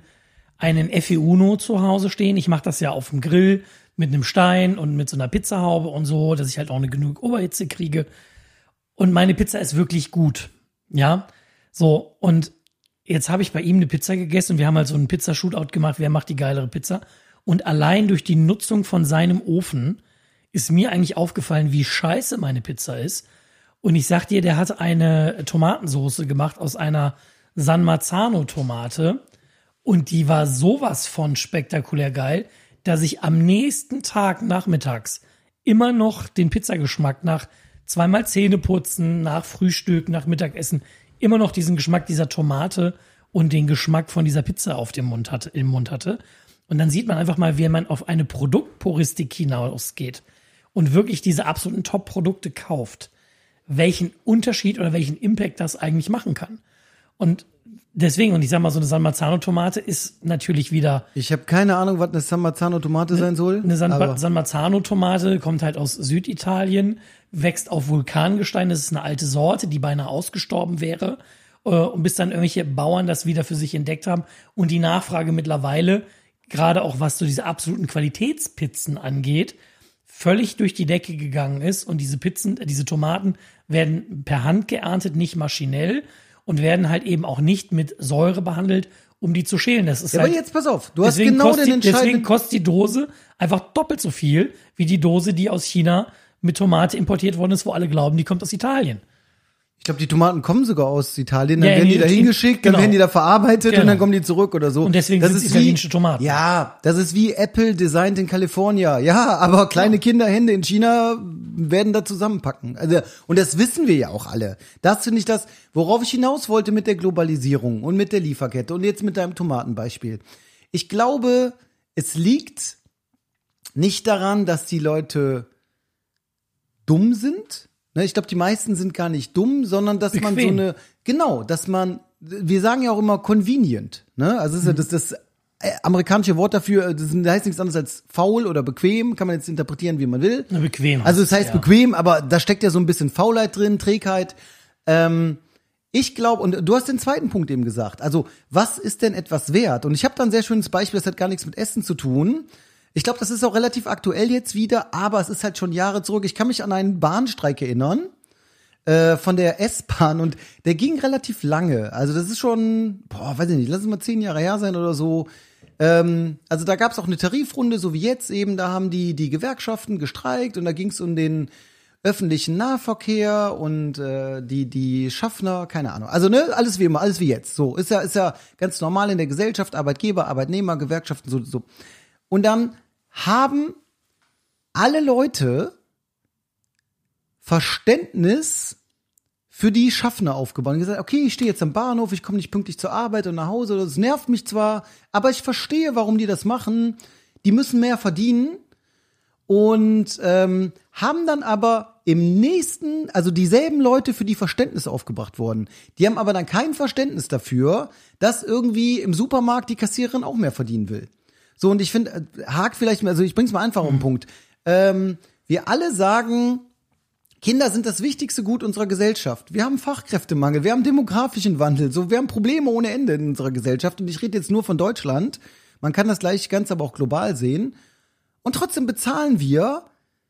Effe Uno zu Hause stehen. Ich mache das ja auf dem Grill mit einem Stein und mit so einer Pizzahaube und so, dass ich halt auch eine genug Oberhitze kriege. Und meine Pizza ist wirklich gut. Ja, so. Und jetzt habe ich bei ihm eine Pizza gegessen und wir haben halt so einen Pizza-Shootout gemacht. Wer macht die geilere Pizza? Und allein durch die Nutzung von seinem Ofen ist mir eigentlich aufgefallen, wie scheiße meine Pizza ist. Und ich sag dir, der hat eine Tomatensauce gemacht aus einer San Marzano-Tomate. Und die war sowas von spektakulär geil, dass ich am nächsten Tag nachmittags immer noch den Pizzageschmack nach zweimal Zähneputzen, nach Frühstück, nach Mittagessen, immer noch diesen Geschmack dieser Tomate und den Geschmack von dieser Pizza im Mund hatte. Und dann sieht man einfach mal, wie man auf eine Produktpuristik hinausgeht und wirklich diese absoluten Top-Produkte kauft, welchen Unterschied oder welchen Impact das eigentlich machen kann. Und deswegen, und ich sag mal, so eine San Marzano-Tomate ist natürlich wieder... Ich habe keine Ahnung, was eine San Marzano-Tomate sein soll. Eine San Marzano-Tomate kommt halt aus Süditalien, wächst auf Vulkangestein, das ist eine alte Sorte, die beinahe ausgestorben wäre. Und bis dann irgendwelche Bauern das wieder für sich entdeckt haben. Und die Nachfrage mittlerweile, gerade auch was so diese absoluten Qualitätspizzen angeht, völlig durch die Decke gegangen ist. Und diese Tomaten werden per Hand geerntet, nicht maschinell. Und werden halt eben auch nicht mit Säure behandelt, um die zu schälen. Das ist ja, halt, aber jetzt pass auf, du hast genau den entscheidenden... Deswegen kostet die Dose einfach doppelt so viel, wie die Dose, die aus China mit Tomate importiert worden ist, wo alle glauben, die kommt aus Italien. Ich glaube, die Tomaten kommen sogar aus Italien, dann werden die da hingeschickt, dann werden die da verarbeitet und dann kommen die zurück oder so. Und deswegen sind es italienische Tomaten. Ja, das ist wie Apple designed in California. Ja, aber kleine Kinderhände in China werden da zusammenpacken. Also, und das wissen wir ja auch alle. Das finde ich das, worauf ich hinaus wollte mit der Globalisierung und mit der Lieferkette und jetzt mit deinem Tomatenbeispiel. Ich glaube, es liegt nicht daran, dass die Leute dumm sind. Ich glaube, die meisten sind gar nicht dumm, sondern dass man so eine, wir sagen ja auch immer convenient, ne? Also ist ja das amerikanische Wort dafür, das heißt nichts anderes als faul oder bequem, kann man jetzt interpretieren, wie man will. Bequem. Also es heißt bequem, aber da steckt ja so ein bisschen Faulheit drin, Trägheit. Ich glaube, und du hast den zweiten Punkt eben gesagt, also was ist denn etwas wert? Und ich habe da ein sehr schönes Beispiel, das hat gar nichts mit Essen zu tun. Ich glaube, das ist auch relativ aktuell jetzt wieder, aber es ist halt schon Jahre zurück. Ich kann mich an einen Bahnstreik erinnern, von der S-Bahn, und der ging relativ lange. Also das ist schon, weiß ich nicht, lass es mal 10 Jahre her sein oder so. Also da gab es auch eine Tarifrunde, so wie jetzt eben, da haben die Gewerkschaften gestreikt und da ging es um den öffentlichen Nahverkehr und die Schaffner, keine Ahnung. Also alles wie immer, alles wie jetzt. So ist ja ganz normal in der Gesellschaft, Arbeitgeber, Arbeitnehmer, Gewerkschaften, so. Und dann haben alle Leute Verständnis für die Schaffner aufgebaut und gesagt, okay, ich stehe jetzt am Bahnhof, ich komme nicht pünktlich zur Arbeit und nach Hause, das nervt mich zwar, aber ich verstehe, warum die das machen. Die müssen mehr verdienen und haben dann aber im nächsten, also dieselben Leute, für die Verständnis aufgebracht worden. Die haben aber dann kein Verständnis dafür, dass irgendwie im Supermarkt die Kassiererin auch mehr verdienen will. So, und ich finde, also ich bring's mal einfach auf den Punkt. Wir alle sagen, Kinder sind das wichtigste Gut unserer Gesellschaft. Wir haben Fachkräftemangel, wir haben demografischen Wandel, so, wir haben Probleme ohne Ende in unserer Gesellschaft. Und ich rede jetzt nur von Deutschland. Man kann das gleich ganz aber auch global sehen. Und trotzdem bezahlen wir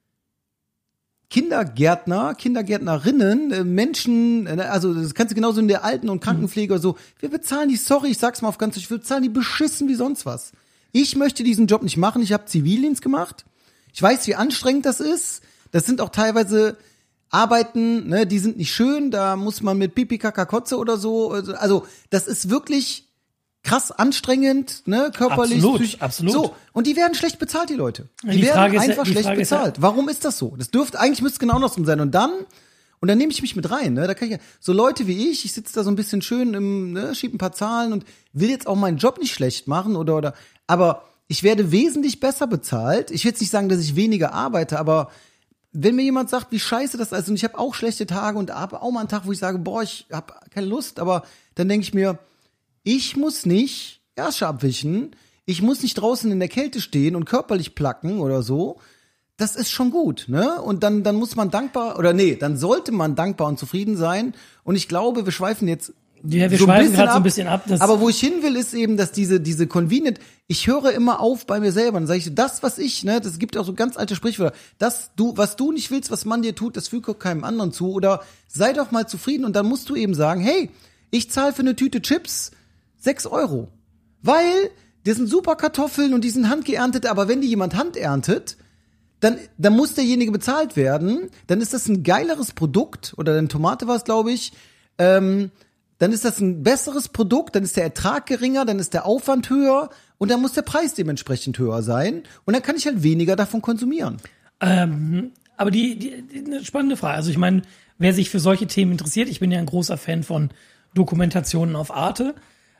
Kindergärtner, Kindergärtnerinnen, Menschen, also das kannst du genauso in der Alten- und Krankenpflege oder so. Wir bezahlen die, sorry, ich sag's mal auf ganz, wir bezahlen die beschissen wie sonst was. Ich möchte diesen Job nicht machen. Ich habe Zivildienst gemacht. Ich weiß, wie anstrengend das ist. Das sind auch teilweise Arbeiten, ne, die sind nicht schön. Da muss man mit Pipi, Kaka, Kotze oder so. Also das ist wirklich krass anstrengend, ne, körperlich. Absolut. So, und die werden schlecht bezahlt, die Leute. Die werden einfach schlecht bezahlt. Warum ist das so? Eigentlich müsste es genau andersrum sein. Und dann nehme ich mich mit rein, ne? Da kann ich so Leute wie ich sitze da so ein bisschen schön schieb ein paar Zahlen und will jetzt auch meinen Job nicht schlecht machen oder aber ich werde wesentlich besser bezahlt. Ich will jetzt nicht sagen, dass ich weniger arbeite, aber wenn mir jemand sagt, wie scheiße das ist, und ich habe auch schlechte Tage und habe auch mal einen Tag, wo ich sage, ich habe keine Lust, aber dann denke ich mir, ich muss nicht Ärsche abwischen, ich muss nicht draußen in der Kälte stehen und körperlich placken oder so. Das ist schon gut, ne? Und dann muss man dann sollte man dankbar und zufrieden sein. Und ich glaube, wir schweifen jetzt wir schweifen gerade so ein bisschen ab. Aber wo ich hin will, ist eben, dass diese Convenient, ich höre immer auf bei mir selber. Dann sage ich, das, was ich, ne, das gibt auch so ganz alte Sprichwörter, was du nicht willst, was man dir tut, das fügt keinem anderen zu. Oder sei doch mal zufrieden und dann musst du eben sagen, hey, ich zahle für eine Tüte Chips 6 €. Weil, das sind super Kartoffeln und die sind handgeerntet, aber wenn die jemand handerntet, dann muss derjenige bezahlt werden, dann ist das ein geileres Produkt, oder eine Tomate war es, glaube ich, dann ist das ein besseres Produkt, dann ist der Ertrag geringer, dann ist der Aufwand höher und dann muss der Preis dementsprechend höher sein und dann kann ich halt weniger davon konsumieren. Aber eine spannende Frage, also ich meine, wer sich für solche Themen interessiert, ich bin ja ein großer Fan von Dokumentationen auf Arte,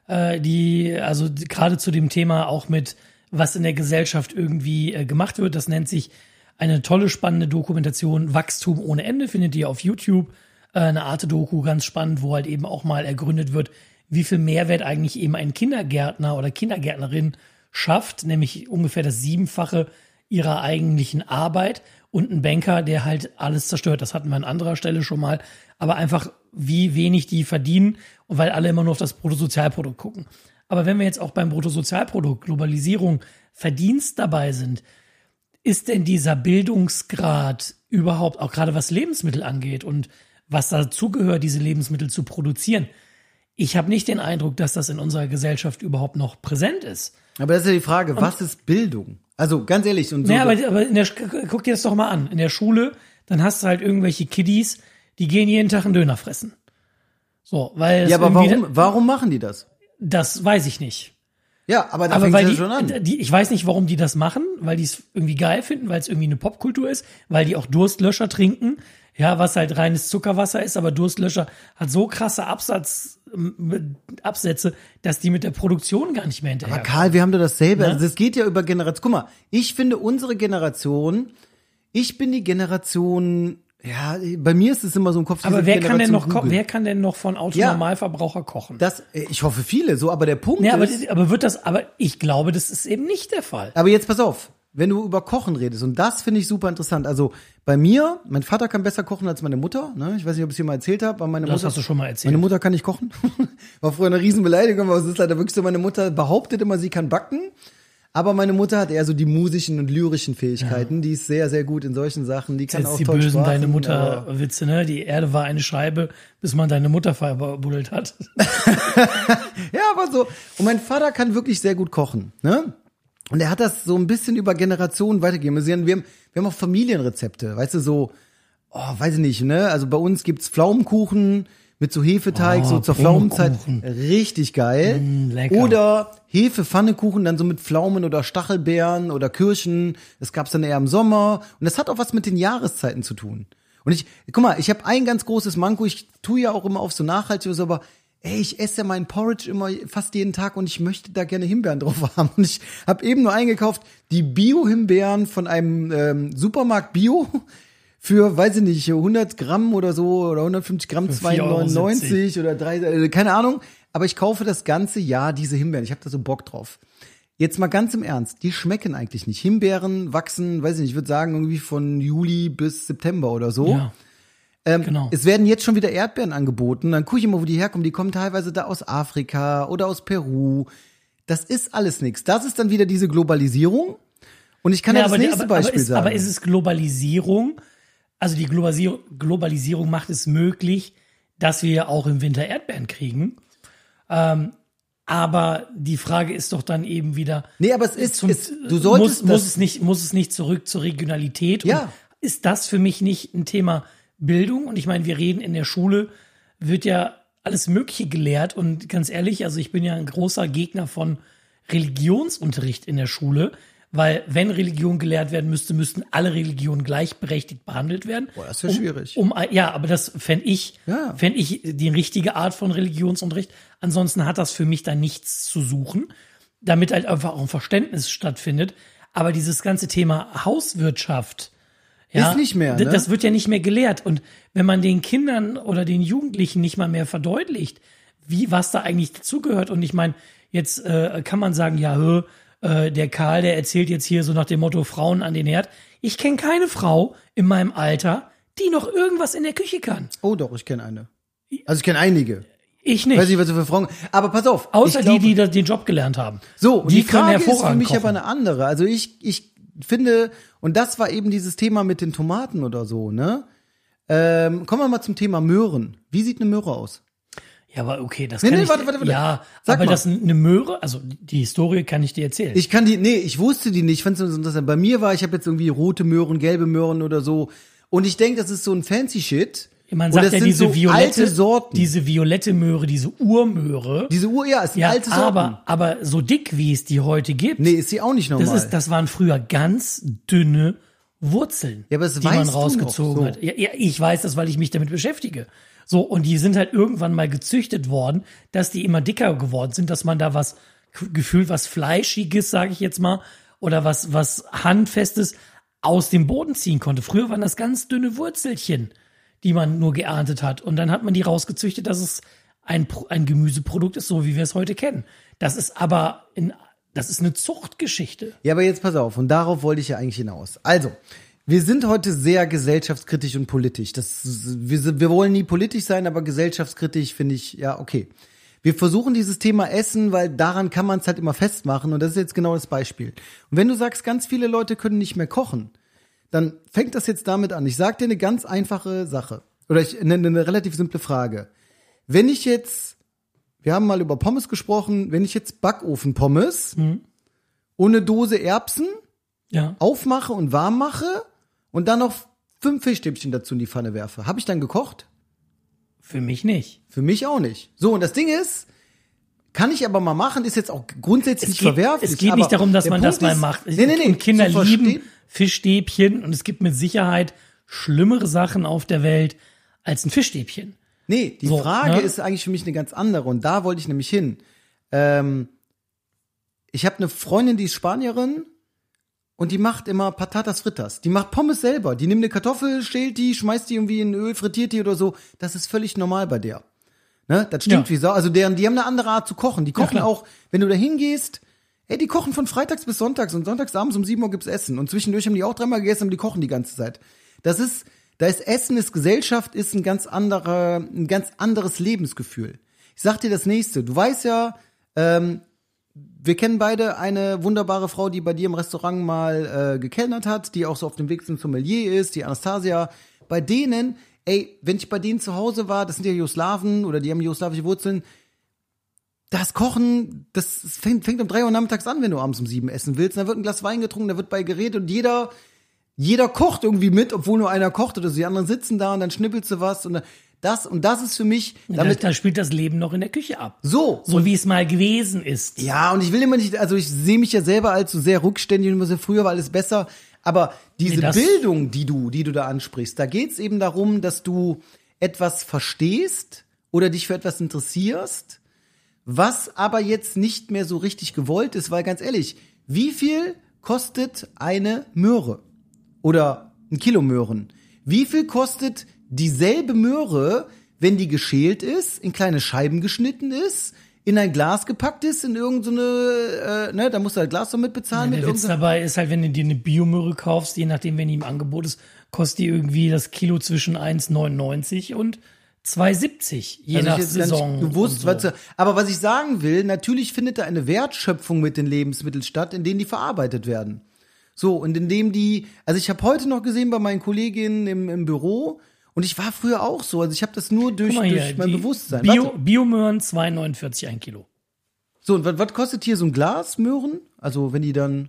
die also gerade zu dem Thema auch mit was in der Gesellschaft irgendwie gemacht wird, das nennt sich eine tolle, spannende Dokumentation Wachstum ohne Ende, findet ihr auf YouTube. Eine Arte-Doku, ganz spannend, wo halt eben auch mal ergründet wird, wie viel Mehrwert eigentlich eben ein Kindergärtner oder Kindergärtnerin schafft, nämlich ungefähr das 7-fache ihrer eigentlichen Arbeit, und ein Banker, der halt alles zerstört. Das hatten wir an anderer Stelle schon mal, aber einfach wie wenig die verdienen, und weil alle immer nur auf das Bruttosozialprodukt gucken. Aber wenn wir jetzt auch beim Bruttosozialprodukt, Globalisierung, Verdienst dabei sind, ist denn dieser Bildungsgrad überhaupt, auch gerade was Lebensmittel angeht und was dazugehört, diese Lebensmittel zu produzieren? Ich habe nicht den Eindruck, dass das in unserer Gesellschaft überhaupt noch präsent ist. Aber das ist ja die Frage, was ist Bildung? Also ganz ehrlich. Und so. Ja, aber guck dir das doch mal an. In der Schule, dann hast du halt irgendwelche Kiddies, die gehen jeden Tag einen Döner fressen. So, weil Ja, aber warum machen die das? Das weiß ich nicht. Ja, aber da Aber fängt weil es ja schon an. ich weiß nicht, warum die das machen, weil die es irgendwie geil finden, weil es irgendwie eine Popkultur ist, weil die auch Durstlöscher trinken, ja, was halt reines Zuckerwasser ist, aber Durstlöscher hat so krasse Absätze, dass die mit der Produktion gar nicht mehr Aber hinterher. Karl, wir haben doch dasselbe. Ne? Also das geht ja über Generationen. Guck mal, ich finde unsere Generation, ich bin die Generation, ja, bei mir ist es immer so im Kopf. Aber wer kann Google. denn noch von Autonormalverbraucher kochen? Ich hoffe viele, so, aber der Punkt Ja, ist. aber ich glaube, das ist eben nicht der Fall. Aber jetzt pass auf, wenn du über Kochen redest, und das finde ich super interessant. Also bei mir, mein Vater kann besser kochen als meine Mutter. Ne? Ich weiß nicht, ob ich es dir mal erzählt habe, aber Das hast du schon mal erzählt. Meine Mutter kann nicht kochen. War früher eine Riesenbeleidigung, aber es ist leider wirklich so. Meine Mutter behauptet immer, sie kann backen. Aber meine Mutter hat eher so die musischen und lyrischen Fähigkeiten. Ja. Die ist sehr, sehr gut in solchen Sachen. Die kann jetzt auch die toll bösen Sprachen, deine Mutter-Witze, ne? Die Erde war eine Scheibe, bis man deine Mutter verbuddelt hat. Ja, aber so. Und mein Vater kann wirklich sehr gut kochen, ne? Und er hat das so ein bisschen über Generationen weitergegeben. Also wir haben auch Familienrezepte, weißt du, so, weiß ich nicht, ne? Also bei uns gibt's Pflaumenkuchen mit so Hefeteig, so zur Pflaumenzeit. Richtig geil. Lecker. Oder Hefe-Pfannekuchen, dann so mit Pflaumen oder Stachelbeeren oder Kirschen. Das gab's dann eher im Sommer. Und das hat auch was mit den Jahreszeiten zu tun. Und guck mal, ich habe ein ganz großes Manko. Ich tue ja auch immer auf so nachhaltig, aber ich esse ja meinen Porridge immer fast jeden Tag und ich möchte da gerne Himbeeren drauf haben. Und ich habe eben nur eingekauft, die Bio-Himbeeren von einem Supermarkt Bio für, weiß ich nicht, 100 Gramm oder so oder 150 Gramm, 2,99 oder 3, keine Ahnung. Aber ich kaufe das ganze Jahr diese Himbeeren. Ich habe da so Bock drauf. Jetzt mal ganz im Ernst, die schmecken eigentlich nicht. Himbeeren wachsen, weiß ich nicht, ich würde sagen irgendwie von Juli bis September oder so. Ja. Genau. Es werden jetzt schon wieder Erdbeeren angeboten. Dann gucke ich immer, wo die herkommen. Die kommen teilweise da aus Afrika oder aus Peru. Das ist alles nichts. Das ist dann wieder diese Globalisierung. Und ich kann ja das nächste Beispiel sagen. Aber ist es Globalisierung? Also die Globalisierung macht es möglich, dass wir auch im Winter Erdbeeren kriegen. Aber die Frage ist doch dann eben wieder. Nee, aber du solltest muss es nicht zurück zur Regionalität? Ja. Und ist das für mich nicht ein Thema Bildung? Und ich meine, wir reden in der Schule, wird ja alles Mögliche gelehrt. Und ganz ehrlich, also ich bin ja ein großer Gegner von Religionsunterricht in der Schule. Weil wenn Religion gelehrt werden müssten alle Religionen gleichberechtigt behandelt werden. Boah, das wäre schwierig. Ja, aber das fände ich die richtige Art von Religionsunterricht. Ansonsten hat das für mich da nichts zu suchen, damit halt einfach auch ein Verständnis stattfindet. Aber dieses ganze Thema Hauswirtschaft, ist nicht mehr, ne? Das wird ja nicht mehr gelehrt. Und wenn man den Kindern oder den Jugendlichen nicht mal mehr verdeutlicht, was da eigentlich dazugehört. Und ich meine, jetzt kann man sagen, ja, der Karl, der erzählt jetzt hier so nach dem Motto Frauen an den Herd. Ich kenne keine Frau in meinem Alter, die noch irgendwas in der Küche kann. Oh doch, ich kenne eine. Also ich kenne einige. Ich nicht. Weiß nicht, was für Frauen. Aber pass auf. Außer die den Job gelernt haben. So, und die Frage ist für mich kochen. aber eine andere. Also ich finde, und das war eben dieses Thema mit den Tomaten oder so, ne? Kommen wir mal zum Thema Möhren. Wie sieht eine Möhre aus? Ja, aber okay, das kann ich. Warte. Ja, Sag aber mal. das eine Möhre, also die Historie kann ich dir erzählen. Ich wusste die nicht. Ich fand es so interessant. Bei mir ich habe jetzt irgendwie rote Möhren, gelbe Möhren oder so. Und ich denke, das ist so ein fancy Shit. Man und sagt das ja sind diese so alte Sorten. diese violette Möhre, diese Urmöhre. Ist eine alte Sorten. Aber so dick, wie es die heute gibt. Nee, ist sie auch nicht normal. Das waren früher ganz dünne Wurzeln, ja, aber das die man weißt rausgezogen du noch. hat. Ja, ich weiß das, weil ich mich damit beschäftige. So, und die sind halt irgendwann mal gezüchtet worden, dass die immer dicker geworden sind, dass man da was Fleischiges, sage ich jetzt mal, oder was Handfestes aus dem Boden ziehen konnte. Früher waren das ganz dünne Wurzelchen, die man nur geerntet hat. Und dann hat man die rausgezüchtet, dass es ein Gemüseprodukt ist, so wie wir es heute kennen. Das ist eine Zuchtgeschichte. Ja, aber jetzt pass auf. Und darauf wollte ich ja eigentlich hinaus. Also, wir sind heute sehr gesellschaftskritisch und politisch. Wir wollen nie politisch sein, aber gesellschaftskritisch finde ich, ja, okay. Wir versuchen dieses Thema Essen, weil daran kann man es halt immer festmachen. Und das ist jetzt genau das Beispiel. Und wenn du sagst, ganz viele Leute können nicht mehr kochen, dann fängt das jetzt damit an. Ich sag dir eine ganz einfache Sache. Oder ich nenne eine relativ simple Frage. Wenn ich jetzt, wir haben mal über Pommes gesprochen, wenn ich jetzt Backofenpommes ohne Dose Erbsen aufmache und warm mache und dann noch 5 Fischstäbchen dazu in die Pfanne werfe, habe ich dann gekocht? Für mich nicht. Für mich auch nicht. So, und das Ding ist, kann ich aber mal machen, ist jetzt auch grundsätzlich nicht verwerflich. Es geht nicht darum, dass man das mal macht. Nee. Und Kinder lieben Fischstäbchen und es gibt mit Sicherheit schlimmere Sachen auf der Welt als ein Fischstäbchen. Nee, die Frage ist eigentlich für mich eine ganz andere und da wollte ich nämlich hin. Ich habe eine Freundin, die ist Spanierin und die macht immer Patatas Fritas. Die macht Pommes selber. Die nimmt eine Kartoffel, schält die, schmeißt die irgendwie in Öl, frittiert die oder so. Das ist völlig normal bei der. Ne? Das stimmt wie Sau. Also die haben eine andere Art zu kochen. Die kochen auch, wenn du da hingehst, die kochen von freitags bis sonntags und sonntags abends um 7 Uhr gibt's Essen. Und zwischendurch haben die auch 3-mal gegessen, aber die kochen die ganze Zeit. Da ist Essen, ist Gesellschaft, ist ein ganz anderes Lebensgefühl. Ich sag dir das nächste. Du weißt ja, wir kennen beide eine wunderbare Frau, die bei dir im Restaurant mal gekellnert hat, die auch so auf dem Weg zum Sommelier ist, die Anastasia. Bei denen, wenn ich bei denen zu Hause war, das sind ja Jugoslawen oder die haben jugoslawische Wurzeln, das Kochen, das fängt um 3 Uhr nachmittags an, wenn du abends um 7 essen willst. Da wird ein Glas Wein getrunken, da wird bei geredet und jeder kocht irgendwie mit, obwohl nur einer kocht oder so. Die anderen sitzen da und dann schnippelst du was und das ist für mich, da spielt das Leben noch in der Küche ab. So wie es mal gewesen ist. Ja, und ich will immer nicht, also ich sehe mich ja selber als so sehr rückständig und immer so, früher war alles besser. Aber diese Bildung, die du da ansprichst, da geht's eben darum, dass du etwas verstehst oder dich für etwas interessierst, was aber jetzt nicht mehr so richtig gewollt ist, weil ganz ehrlich, wie viel kostet eine Möhre? Oder ein Kilo Möhren? Wie viel kostet dieselbe Möhre, wenn die geschält ist, in kleine Scheiben geschnitten ist, in ein Glas gepackt ist, in irgendeine, da musst du halt Glas noch mit bezahlen. Der Witz dabei ist halt, wenn du dir eine Biomöhre kaufst, je nachdem, wenn die im Angebot ist, kostet die irgendwie das Kilo zwischen 1,99 und 2,70, je nach Saison. Gewusst, so. Aber was ich sagen will, natürlich findet da eine Wertschöpfung mit den Lebensmitteln statt, in denen die verarbeitet werden. So, und indem also ich habe heute noch gesehen bei meinen Kolleginnen im Büro, und ich war früher auch so, also ich habe das nur durch mein Bewusstsein. Biomöhren 2,49 ein Kilo. So, und was kostet hier so ein Glas Möhren? Also wenn die dann,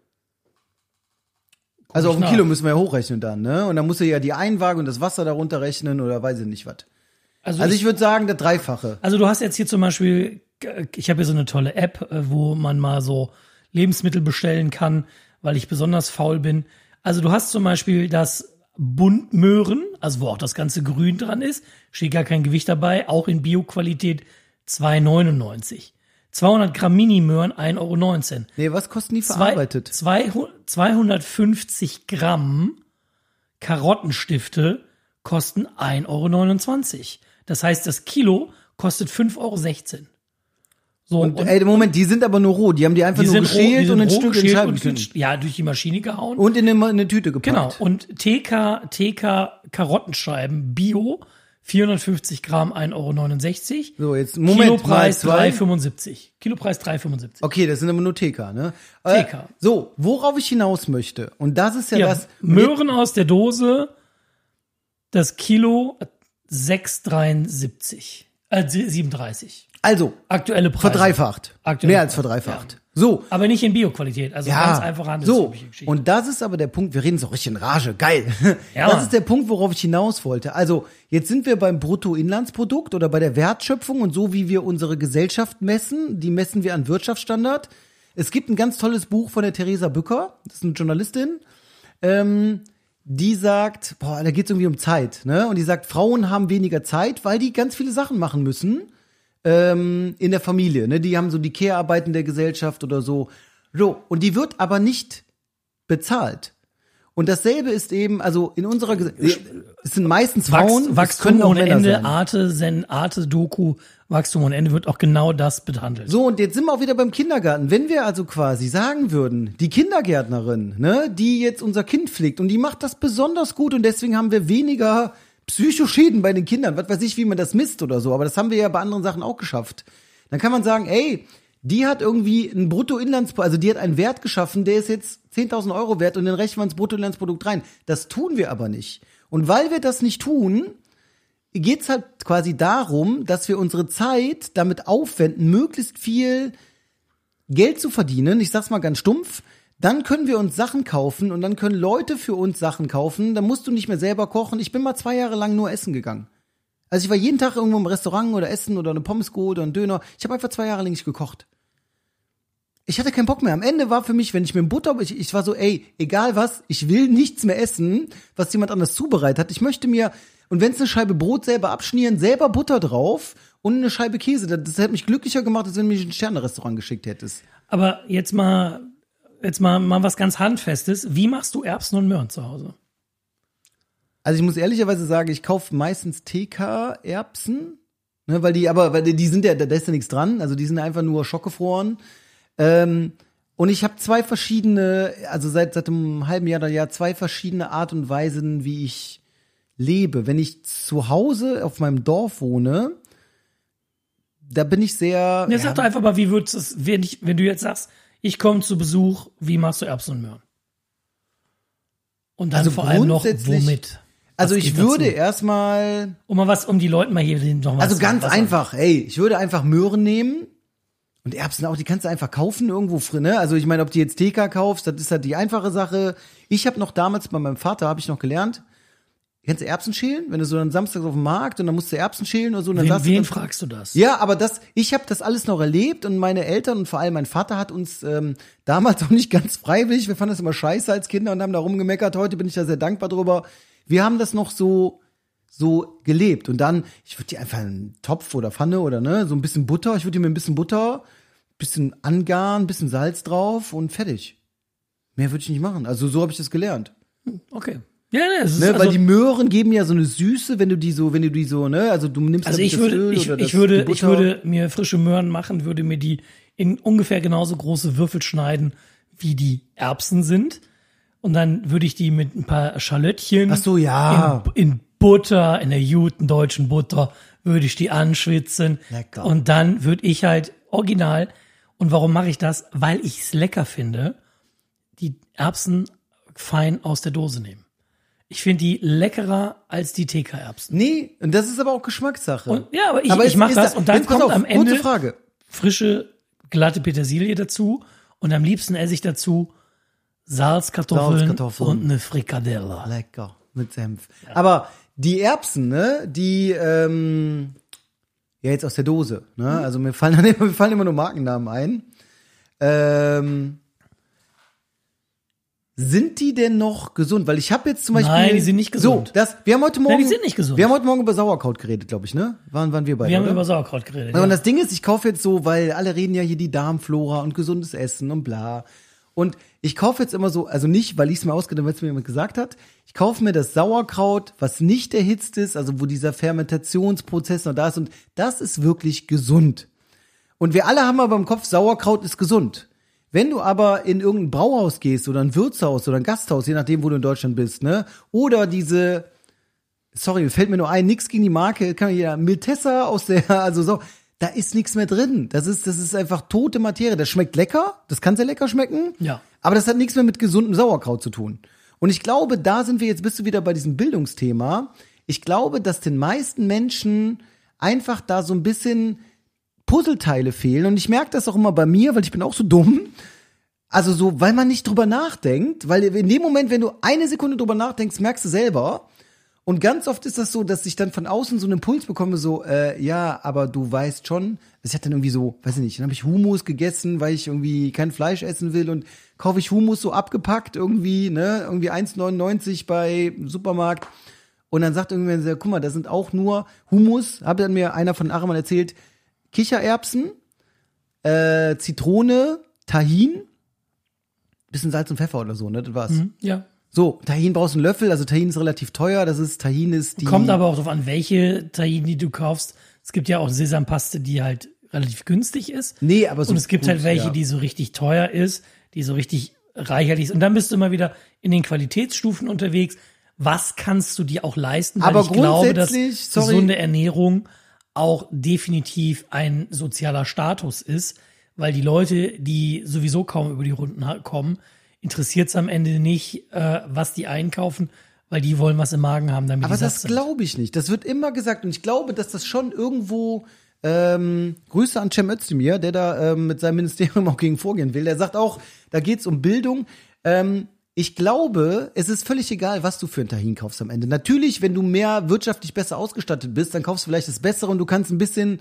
also auf ein Kilo müssen wir ja hochrechnen dann, ne? Und dann muss er ja die Einwaage und das Wasser darunter rechnen oder weiß ich nicht was. Also ich würde sagen, das Dreifache. Also du hast jetzt hier zum Beispiel, ich habe hier so eine tolle App, wo man mal so Lebensmittel bestellen kann, weil ich besonders faul bin. Also du hast zum Beispiel das Buntmöhren, also wo auch das ganze Grün dran ist, steht gar kein Gewicht dabei, auch in Bio-Qualität 2,99. 200 Gramm Mini-Möhren 1,19 Euro. Nee, was kosten die verarbeitet? 250 Gramm Karottenstifte kosten 1,29 Euro. Das heißt, das Kilo kostet 5,16 Euro. So, und Moment, die sind aber nur roh. Die haben die einfach nur geschält und ein Stück in Scheiben geschnitten. Ja, durch die Maschine gehauen. Und in eine Tüte gepackt. Genau. Und TK Karottenscheiben Bio, 450 Gramm, 1,69 Euro. So, jetzt, Moment. Kilopreis 3,75. Kilopreis 3,75. Okay, das sind aber nur TK, ne? TK. So, worauf ich hinaus möchte. Und das ist ja das. Möhren aus der Dose, das Kilo 6,37. 37. Also, aktuelle Preise. Verdreifacht. Mehr als verdreifacht. Ja. So. Aber nicht in Bio-Qualität, also ganz einfach handelsübliche Geschichte. Und das ist aber der Punkt, wir reden so richtig in Rage, geil. Ja, das ist der Punkt, worauf ich hinaus wollte. Also, jetzt sind wir beim Bruttoinlandsprodukt oder bei der Wertschöpfung und so, wie wir unsere Gesellschaft messen, die messen wir an Wirtschaftsstandard. Es gibt ein ganz tolles Buch von der Theresa Bücker, das ist eine Journalistin, die sagt, da geht's irgendwie um Zeit, ne? Und die sagt, Frauen haben weniger Zeit, weil die ganz viele Sachen machen müssen. In der Familie, ne, die haben so die Care-Arbeiten der Gesellschaft oder so. So, und die wird aber nicht bezahlt. Und dasselbe ist eben, also in unserer Gesellschaft, es sind meistens Frauen, Wachstum ohne Ende, Arte-Doku, Wachstum ohne Ende wird auch genau das behandelt. So, und jetzt sind wir auch wieder beim Kindergarten. Wenn wir also quasi sagen würden, die Kindergärtnerin, ne, die jetzt unser Kind pflegt und die macht das besonders gut und deswegen haben wir weniger Psychoschäden bei den Kindern, was weiß ich, wie man das misst oder so, aber das haben wir ja bei anderen Sachen auch geschafft. Dann kann man sagen, die hat irgendwie ein Bruttoinlandsprodukt, also die hat einen Wert geschaffen, der ist jetzt 10.000 Euro wert und den rechnen wir ins Bruttoinlandsprodukt rein. Das tun wir aber nicht. Und weil wir das nicht tun, geht's halt quasi darum, dass wir unsere Zeit damit aufwenden, möglichst viel Geld zu verdienen, ich sag's mal ganz stumpf. Dann können wir uns Sachen kaufen und dann können Leute für uns Sachen kaufen. Dann musst du nicht mehr selber kochen. Ich bin mal 2 Jahre lang nur essen gegangen. Also ich war jeden Tag irgendwo im Restaurant oder essen oder eine Pommes geholt oder einen Döner. Ich habe einfach 2 Jahre lang nicht gekocht. Ich hatte keinen Bock mehr. Am Ende war für mich, wenn ich mir Butter, ich war so, ey, egal was, ich will nichts mehr essen, was jemand anders zubereitet hat. Ich möchte mir, und wenn es eine Scheibe Brot selber abschnieren, selber Butter drauf und eine Scheibe Käse. Das hätte mich glücklicher gemacht, als wenn du mich in ein Sterne-Restaurant geschickt hättest. Aber jetzt mal was ganz Handfestes. Wie machst du Erbsen und Möhren zu Hause? Also ich muss ehrlicherweise sagen, ich kaufe meistens TK-Erbsen, ne, weil die sind ja, da ist ja nichts dran, also die sind einfach nur schockgefroren. Und ich habe 2 verschiedene, also seit einem halben Jahr oder Jahr 2 verschiedene Art und Weisen, wie ich lebe. Wenn ich zu Hause auf meinem Dorf wohne, da bin ich sehr. Ja, sag doch einfach mal, wie würdest du es, wenn du jetzt sagst, ich komme zu Besuch, wie machst du Erbsen und Möhren? Und dann also vor allem noch womit? Also ich würde erstmal. Um die Leuten mal hier noch was. Also ganz einfach, ich würde einfach Möhren nehmen. Und Erbsen auch, die kannst du einfach kaufen irgendwo, ne? Also ich meine, ob du jetzt TK kaufst, das ist halt die einfache Sache. Ich habe noch damals bei meinem Vater, habe ich noch gelernt, kennst du Erbsen schälen? Wenn du so dann samstags auf dem Markt und dann musst du Erbsen schälen oder so. Und dann wen fragst du das? Ja, aber ich habe das alles noch erlebt und meine Eltern und vor allem mein Vater hat uns damals auch nicht ganz freiwillig, wir fanden das immer scheiße als Kinder und haben da rumgemeckert. Heute bin ich da sehr dankbar drüber. Wir haben das noch so gelebt. Und dann, ich würde dir einfach einen Topf oder Pfanne oder ne, so ein bisschen Butter, ich würde dir mir ein bisschen Butter, bisschen angaren, bisschen Salz drauf und fertig. Mehr würde ich nicht machen. Also so habe ich das gelernt. Okay. Ja, das ist ne, weil die Möhren geben ja so eine Süße, wenn du die so, ne, also du nimmst also das Öl oder ich würde mir frische Möhren machen, würde mir die in ungefähr genauso große Würfel schneiden, wie die Erbsen sind. Und dann würde ich die mit ein paar Schalöttchen ach so, ja. in Butter, in der guten deutschen Butter, würde ich die anschwitzen. Lecker. Und dann würde ich halt original, und warum mache ich das? Weil ich es lecker finde, die Erbsen fein aus der Dose nehmen. Ich finde die leckerer als die TK-Erbsen. Nee, und das ist aber auch Geschmackssache. Und, ja, aber ich mache das und dann kommt am Ende kurze Frage. Frische, glatte Petersilie dazu und am liebsten esse ich dazu Salzkartoffeln und eine Frikadelle. Lecker, mit Senf. Ja. Aber die Erbsen, ne, die, ja jetzt aus der Dose, ne, also mir fallen immer nur Markennamen ein. Sind die denn noch gesund? Weil ich habe jetzt zum Beispiel. Nein, die sind nicht gesund. So, wir haben heute Morgen. Nein, die sind nicht gesund. Wir haben heute Morgen über Sauerkraut geredet, glaube ich, ne? Waren wir beide? Wir haben oder? über Sauerkraut geredet. Und ja. das Ding ist, ich kaufe jetzt so, weil alle reden ja hier die Darmflora und gesundes Essen und bla. Und ich kaufe jetzt immer so, also nicht, weil ich es mir ausgedacht habe, weil es mir jemand gesagt hat. Ich kaufe mir das Sauerkraut, was nicht erhitzt ist, also wo dieser Fermentationsprozess noch da ist. Und das ist wirklich gesund. Und wir alle haben aber im Kopf, Sauerkraut ist gesund. Wenn du aber in irgendein Brauhaus gehst oder ein Wirtshaus oder ein Gasthaus, je nachdem, wo du in Deutschland bist, ne, oder diese, sorry, fällt mir nur ein, nix gegen die Marke, kann ja Miltessa aus der, also so, da ist nichts mehr drin. Das ist einfach tote Materie. Das schmeckt lecker, das kann sehr lecker schmecken, ja. Aber das hat nichts mehr mit gesundem Sauerkraut zu tun. Und ich glaube, da sind wir jetzt, bist du wieder bei diesem Bildungsthema. Ich glaube, dass den meisten Menschen einfach da so ein bisschen Puzzleteile fehlen. Und ich merke das auch immer bei mir, weil ich bin auch so dumm. Also so, weil man nicht drüber nachdenkt. Weil in dem Moment, wenn du eine Sekunde drüber nachdenkst, merkst du selber. Und ganz oft ist das so, dass ich dann von außen so einen Impuls bekomme, so, ja, aber du weißt schon, ich hatte dann irgendwie so, weiß ich nicht, dann habe ich Hummus gegessen, weil ich irgendwie kein Fleisch essen will und kaufe ich Hummus so abgepackt irgendwie, ne, irgendwie 1,99 bei Supermarkt. Und dann sagt irgendwer, so, guck mal, das sind auch nur Hummus, habe dann mir einer von Achmann erzählt, Kichererbsen, Zitrone, Tahin, bisschen Salz und Pfeffer oder so, ne, das war's. Ja. So, Tahin brauchst du einen Löffel, also Tahin ist relativ teuer, Tahin ist die... Kommt aber auch darauf an, welche Tahin, die du kaufst. Es gibt ja auch Sesampaste, die halt relativ günstig ist. Nee, aber so. Und es gibt halt welche, die so richtig teuer ist, die so richtig reicherlich ist. Und dann bist du immer wieder in den Qualitätsstufen unterwegs. Was kannst du dir auch leisten? Weil aber ich glaube, dass sorry, gesunde Ernährung auch definitiv ein sozialer Status ist, weil die Leute, die sowieso kaum über die Runden kommen, interessiert es am Ende nicht, was die einkaufen, weil die wollen was im Magen haben, damit aber die satt das sind. glaube ich nicht. Das wird immer gesagt und ich glaube, dass das schon irgendwo Grüße an Cem Özdemir, der da mit seinem Ministerium auch gegen vorgehen will. Der sagt auch, da geht's um Bildung. ich glaube, es ist völlig egal, was du für ein Tahin kaufst am Ende. Natürlich, wenn du mehr wirtschaftlich besser ausgestattet bist, dann kaufst du vielleicht das Bessere und du kannst ein bisschen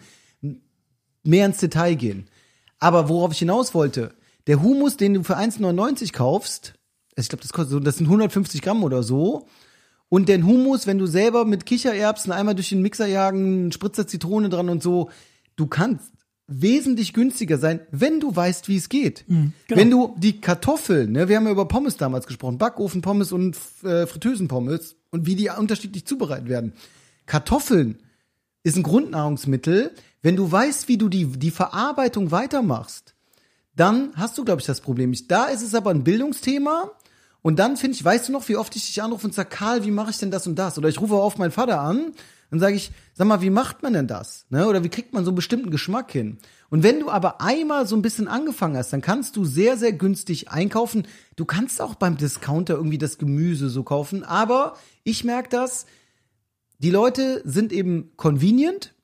mehr ins Detail gehen. Aber worauf ich hinaus wollte, der Hummus, den du für 1,99 kaufst, ich glaube, das sind 150 Gramm oder so. Und den Hummus, wenn du selber mit Kichererbsen einmal durch den Mixer jagen, einen Spritzer Zitrone dran und so, du kannst wesentlich günstiger sein, wenn du weißt, wie es geht. Genau. Wenn du die Kartoffeln, ne, wir haben ja über Pommes damals gesprochen, Backofenpommes und Fritteusenpommes und wie die unterschiedlich zubereitet werden. Kartoffeln ist ein Grundnahrungsmittel. Wenn du weißt, wie du die Verarbeitung weitermachst, dann hast du, glaube ich, das Problem. Da ist es aber ein Bildungsthema. Und dann finde ich, weißt du noch, wie oft ich dich anrufe und sage, Karl, wie mache ich denn das und das? Oder ich rufe auf meinen Vater an. Dann sage ich, sag mal, wie macht man denn das? Ne? Oder wie kriegt man so einen bestimmten Geschmack hin? Und wenn du aber einmal so ein bisschen angefangen hast, dann kannst du sehr, sehr günstig einkaufen. Du kannst auch beim Discounter irgendwie das Gemüse so kaufen. Aber ich merke das, die Leute sind eben convenient.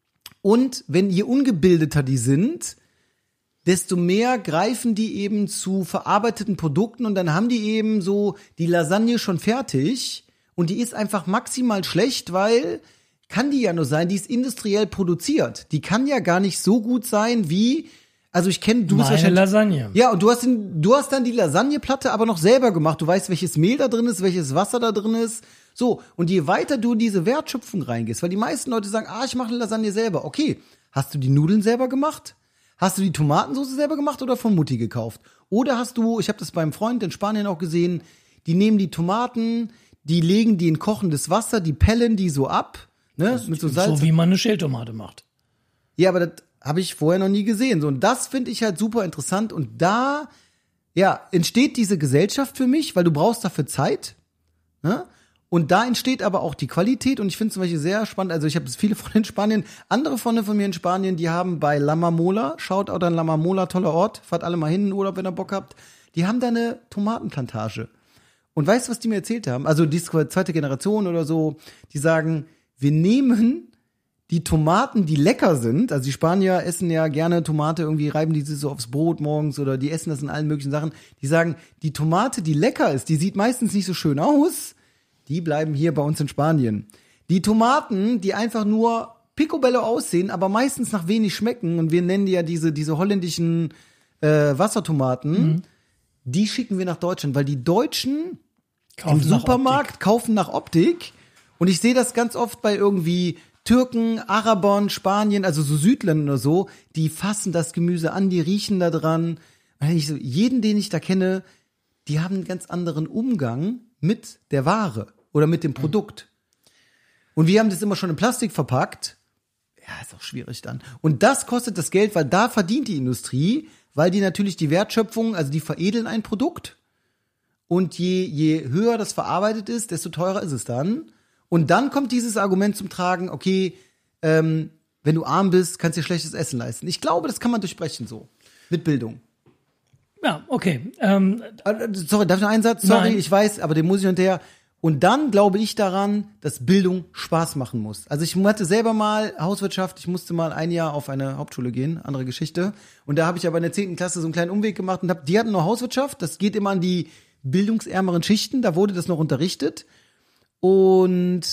Und je ungebildeter die sind, desto mehr greifen die eben zu verarbeiteten Produkten. Und dann haben die eben so die Lasagne schon fertig. Und die ist einfach maximal schlecht, weil kann die ja nur sein, die ist industriell produziert. Die kann ja gar nicht so gut sein wie, also ich kenne du meine Lasagne. Ja, und du hast dann die Lasagneplatte aber noch selber gemacht. Du weißt, welches Mehl da drin ist, welches Wasser da drin ist. So, und je weiter du in diese Wertschöpfung reingehst, weil die meisten Leute sagen, ich mache eine Lasagne selber. Okay, hast du die Nudeln selber gemacht? Hast du die Tomatensauce selber gemacht oder von Mutti gekauft? Oder hast du, ich habe das beim Freund in Spanien auch gesehen, die nehmen die Tomaten, die legen die in kochendes Wasser, die pellen die so ab, ne, mit so Salz. So wie man eine Schältomate macht. Ja, aber das habe ich vorher noch nie gesehen. So, und das finde ich halt super interessant. Und da, ja, entsteht diese Gesellschaft für mich, weil du brauchst dafür Zeit, ne? Und da entsteht aber auch die Qualität. Und ich finde zum Beispiel sehr spannend, also ich habe viele Freunde in Spanien, andere Freunde von mir in Spanien, die haben bei La Marmola, Shoutout an La Marmola, toller Ort, fahrt alle mal hin in den Urlaub, wenn ihr Bock habt, die haben da eine Tomatenplantage. Und weißt du, was die mir erzählt haben? Also die zweite Generation oder so, die sagen, wir nehmen die Tomaten, die lecker sind, also die Spanier essen ja gerne Tomate, irgendwie reiben die sich so aufs Brot morgens oder die essen das in allen möglichen Sachen, die sagen, die Tomate, die lecker ist, die sieht meistens nicht so schön aus, die bleiben hier bei uns in Spanien. Die Tomaten, die einfach nur picobello aussehen, aber meistens nach wenig schmecken, und wir nennen die ja diese holländischen Wassertomaten, die schicken wir nach Deutschland, weil die Deutschen im Supermarkt kaufen nach Optik. Und ich sehe das ganz oft bei irgendwie Türken, Arabern, Spanien, also so Südländern oder so, die fassen das Gemüse an, die riechen da dran. Und ich so, jeden, den ich da kenne, die haben einen ganz anderen Umgang mit der Ware oder mit dem Produkt. Und wir haben das immer schon in Plastik verpackt. Ja, ist auch schwierig dann. Und das kostet das Geld, weil da verdient die Industrie, weil die natürlich die Wertschöpfung, also die veredeln ein Produkt. Und je höher das verarbeitet ist, desto teurer ist es dann. Und dann kommt dieses Argument zum Tragen, okay, wenn du arm bist, kannst du dir schlechtes Essen leisten. Ich glaube, das kann man durchbrechen so. Mit Bildung. Ja, okay. Sorry, darf ich noch einen Satz? Sorry, Nein. ich weiß, aber den muss ich hinterher. Und dann glaube ich daran, dass Bildung Spaß machen muss. Also ich hatte selber mal Hauswirtschaft, ich musste mal ein Jahr auf eine Hauptschule gehen, andere Geschichte. Und da habe ich aber in der 10. Klasse so einen kleinen Umweg gemacht und die hatten nur Hauswirtschaft, das geht immer an die bildungsärmeren Schichten, da wurde das noch unterrichtet. Und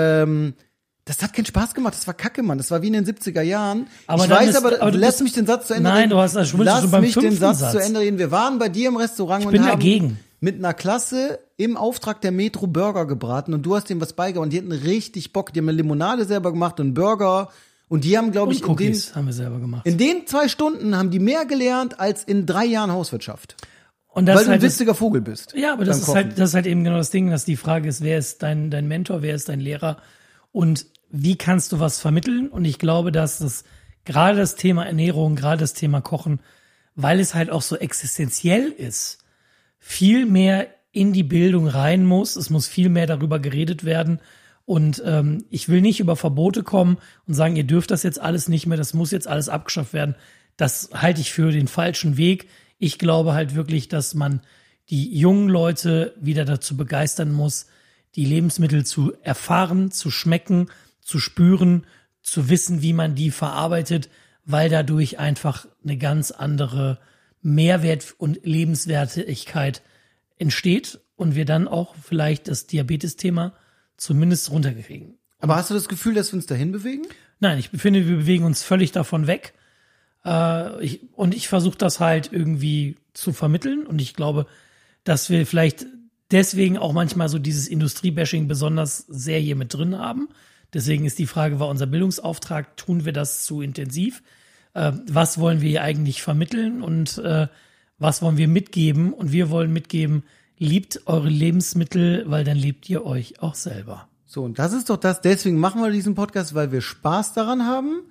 das hat keinen Spaß gemacht, das war kacke, Mann. Das war wie in den 70er Jahren. Aber ich dann weiß ist, aber du lass bist, mich den Satz zu Ende nein, reden. du hast schon Lass beim mich den fünften Satz zu Ende reden. Wir waren bei dir im Restaurant und bin haben dagegen. mit einer Klasse im Auftrag der Metro Burger gebraten und du hast denen was beigebracht und die hatten richtig Bock. Die haben eine Limonade selber gemacht und einen Burger und die haben, glaube ich, und Cookies haben wir selber gemacht. in den 2 Stunden haben die mehr gelernt als in 3 Jahren Hauswirtschaft. Und das Weil du ein halt witziger Vogel bist. Ja, aber das ist halt eben genau das Ding, dass die Frage ist, wer ist dein Mentor, wer ist dein Lehrer und wie kannst du was vermitteln? Und ich glaube, dass das gerade das Thema Ernährung, gerade das Thema Kochen, weil es halt auch so existenziell ist, viel mehr in die Bildung rein muss. Es muss viel mehr darüber geredet werden. Und ich will nicht über Verbote kommen und sagen, ihr dürft das jetzt alles nicht mehr, das muss jetzt alles abgeschafft werden. Das halte ich für den falschen Weg. Ich glaube halt wirklich, dass man die jungen Leute wieder dazu begeistern muss, die Lebensmittel zu erfahren, zu schmecken, zu spüren, zu wissen, wie man die verarbeitet, weil dadurch einfach eine ganz andere Mehrwert und Lebenswertigkeit entsteht und wir dann auch vielleicht das Diabetes-Thema zumindest runterkriegen. Aber hast du das Gefühl, dass wir uns dahin bewegen? Nein, ich finde, wir bewegen uns völlig davon weg. Ich versuche das halt irgendwie zu vermitteln und ich glaube, dass wir vielleicht deswegen auch manchmal so dieses Industriebashing besonders sehr hier mit drin haben. Deswegen ist die Frage, war unser Bildungsauftrag, tun wir das zu intensiv? Was wollen wir hier eigentlich vermitteln und was wollen wir mitgeben? Und wir wollen mitgeben, liebt eure Lebensmittel, weil dann lebt ihr euch auch selber. So, und das ist doch das, deswegen machen wir diesen Podcast, weil wir Spaß daran haben.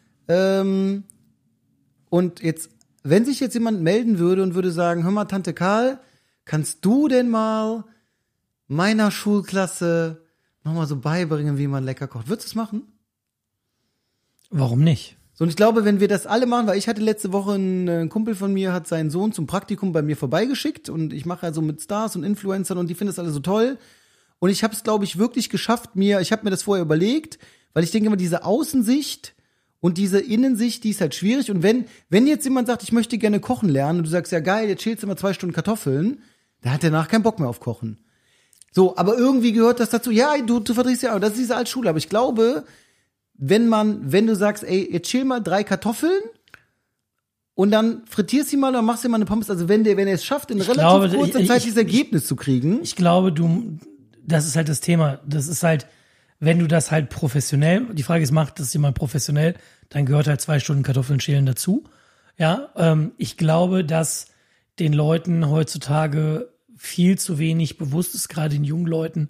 Und jetzt, wenn sich jetzt jemand melden würde und würde sagen, hör mal, Tante Karl, kannst du denn mal meiner Schulklasse nochmal so beibringen, wie man lecker kocht? Würdest du es machen? Warum nicht? So, und ich glaube, wenn wir das alle machen, weil ich hatte letzte Woche einen Kumpel von mir, hat seinen Sohn zum Praktikum bei mir vorbeigeschickt und ich mache also mit Stars und Influencern und die finden das alle so toll. Und ich habe es, glaube ich, wirklich geschafft, ich habe mir das vorher überlegt, weil ich denke immer, diese Außensicht und diese Innensicht, die ist halt schwierig. Und wenn jetzt jemand sagt, ich möchte gerne kochen lernen und du sagst, ja geil, jetzt schälst du mal 2 Stunden Kartoffeln, dann hat der danach keinen Bock mehr auf Kochen. So, aber irgendwie gehört das dazu. Ja, du verdrehst ja, das ist diese Altschule. Aber ich glaube, wenn du sagst, ey, jetzt schäl mal 3 Kartoffeln und dann frittierst sie mal oder machst dir mal eine Pommes. Also wenn er es schafft, in relativ kurzer Zeit dieses Ergebnis zu kriegen. Ich glaube, das ist halt das Thema. Das ist halt, wenn du das halt professionell, die Frage ist, macht das jemand professionell, dann gehört halt 2 Stunden Kartoffeln schälen dazu. Ja, ich glaube, dass den Leuten heutzutage viel zu wenig bewusst ist, gerade den jungen Leuten,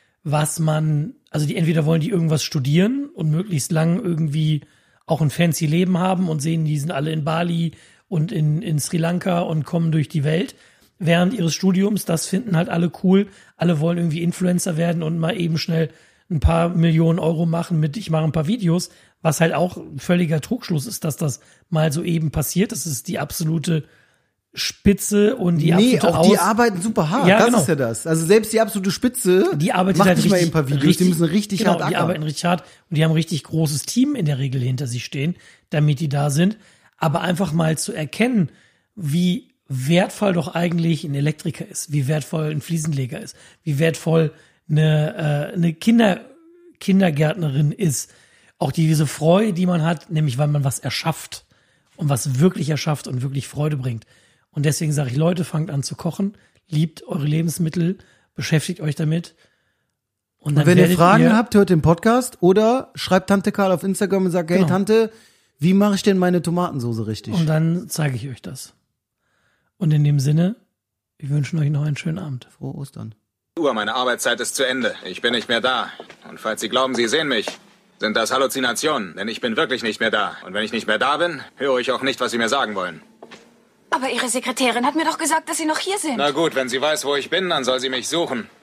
die entweder wollen die irgendwas studieren und möglichst lang irgendwie auch ein fancy Leben haben und sehen, die sind alle in Bali und in Sri Lanka und kommen durch die Welt während ihres Studiums. Das finden halt alle cool. Alle wollen irgendwie Influencer werden und mal eben schnell ein paar Millionen Euro machen ich mache ein paar Videos, was halt auch völliger Trugschluss ist, dass das mal so eben passiert. Das ist die absolute Spitze und die absolute die arbeiten super hart, ja, das genau. Ist ja das. Also selbst die absolute Spitze, die arbeitet macht halt nicht mal ein paar Videos, die müssen richtig hart ackern. Die arbeiten richtig hart und die haben ein richtig großes Team in der Regel hinter sich stehen, damit die da sind. Aber einfach mal zu erkennen, wie wertvoll doch eigentlich ein Elektriker ist, wie wertvoll ein Fliesenleger ist, wie wertvoll eine Kindergärtnerin ist. Auch diese Freude, die man hat, nämlich weil man was erschafft und was wirklich erschafft und wirklich Freude bringt. Und deswegen sage ich, Leute, fangt an zu kochen, liebt eure Lebensmittel, beschäftigt euch damit. Und wenn ihr Fragen habt, hört den Podcast oder schreibt Tante Karl auf Instagram und sagt, hey Tante, wie mache ich denn meine Tomatensoße richtig? Und dann zeige ich euch das. Und in dem Sinne, wir wünschen euch noch einen schönen Abend. Frohe Ostern. Meine Arbeitszeit ist zu Ende. Ich bin nicht mehr da. Und falls Sie glauben, Sie sehen mich, sind das Halluzinationen, denn ich bin wirklich nicht mehr da. Und wenn ich nicht mehr da bin, höre ich auch nicht, was Sie mir sagen wollen. Aber Ihre Sekretärin hat mir doch gesagt, dass Sie noch hier sind. Na gut, wenn sie weiß, wo ich bin, dann soll sie mich suchen.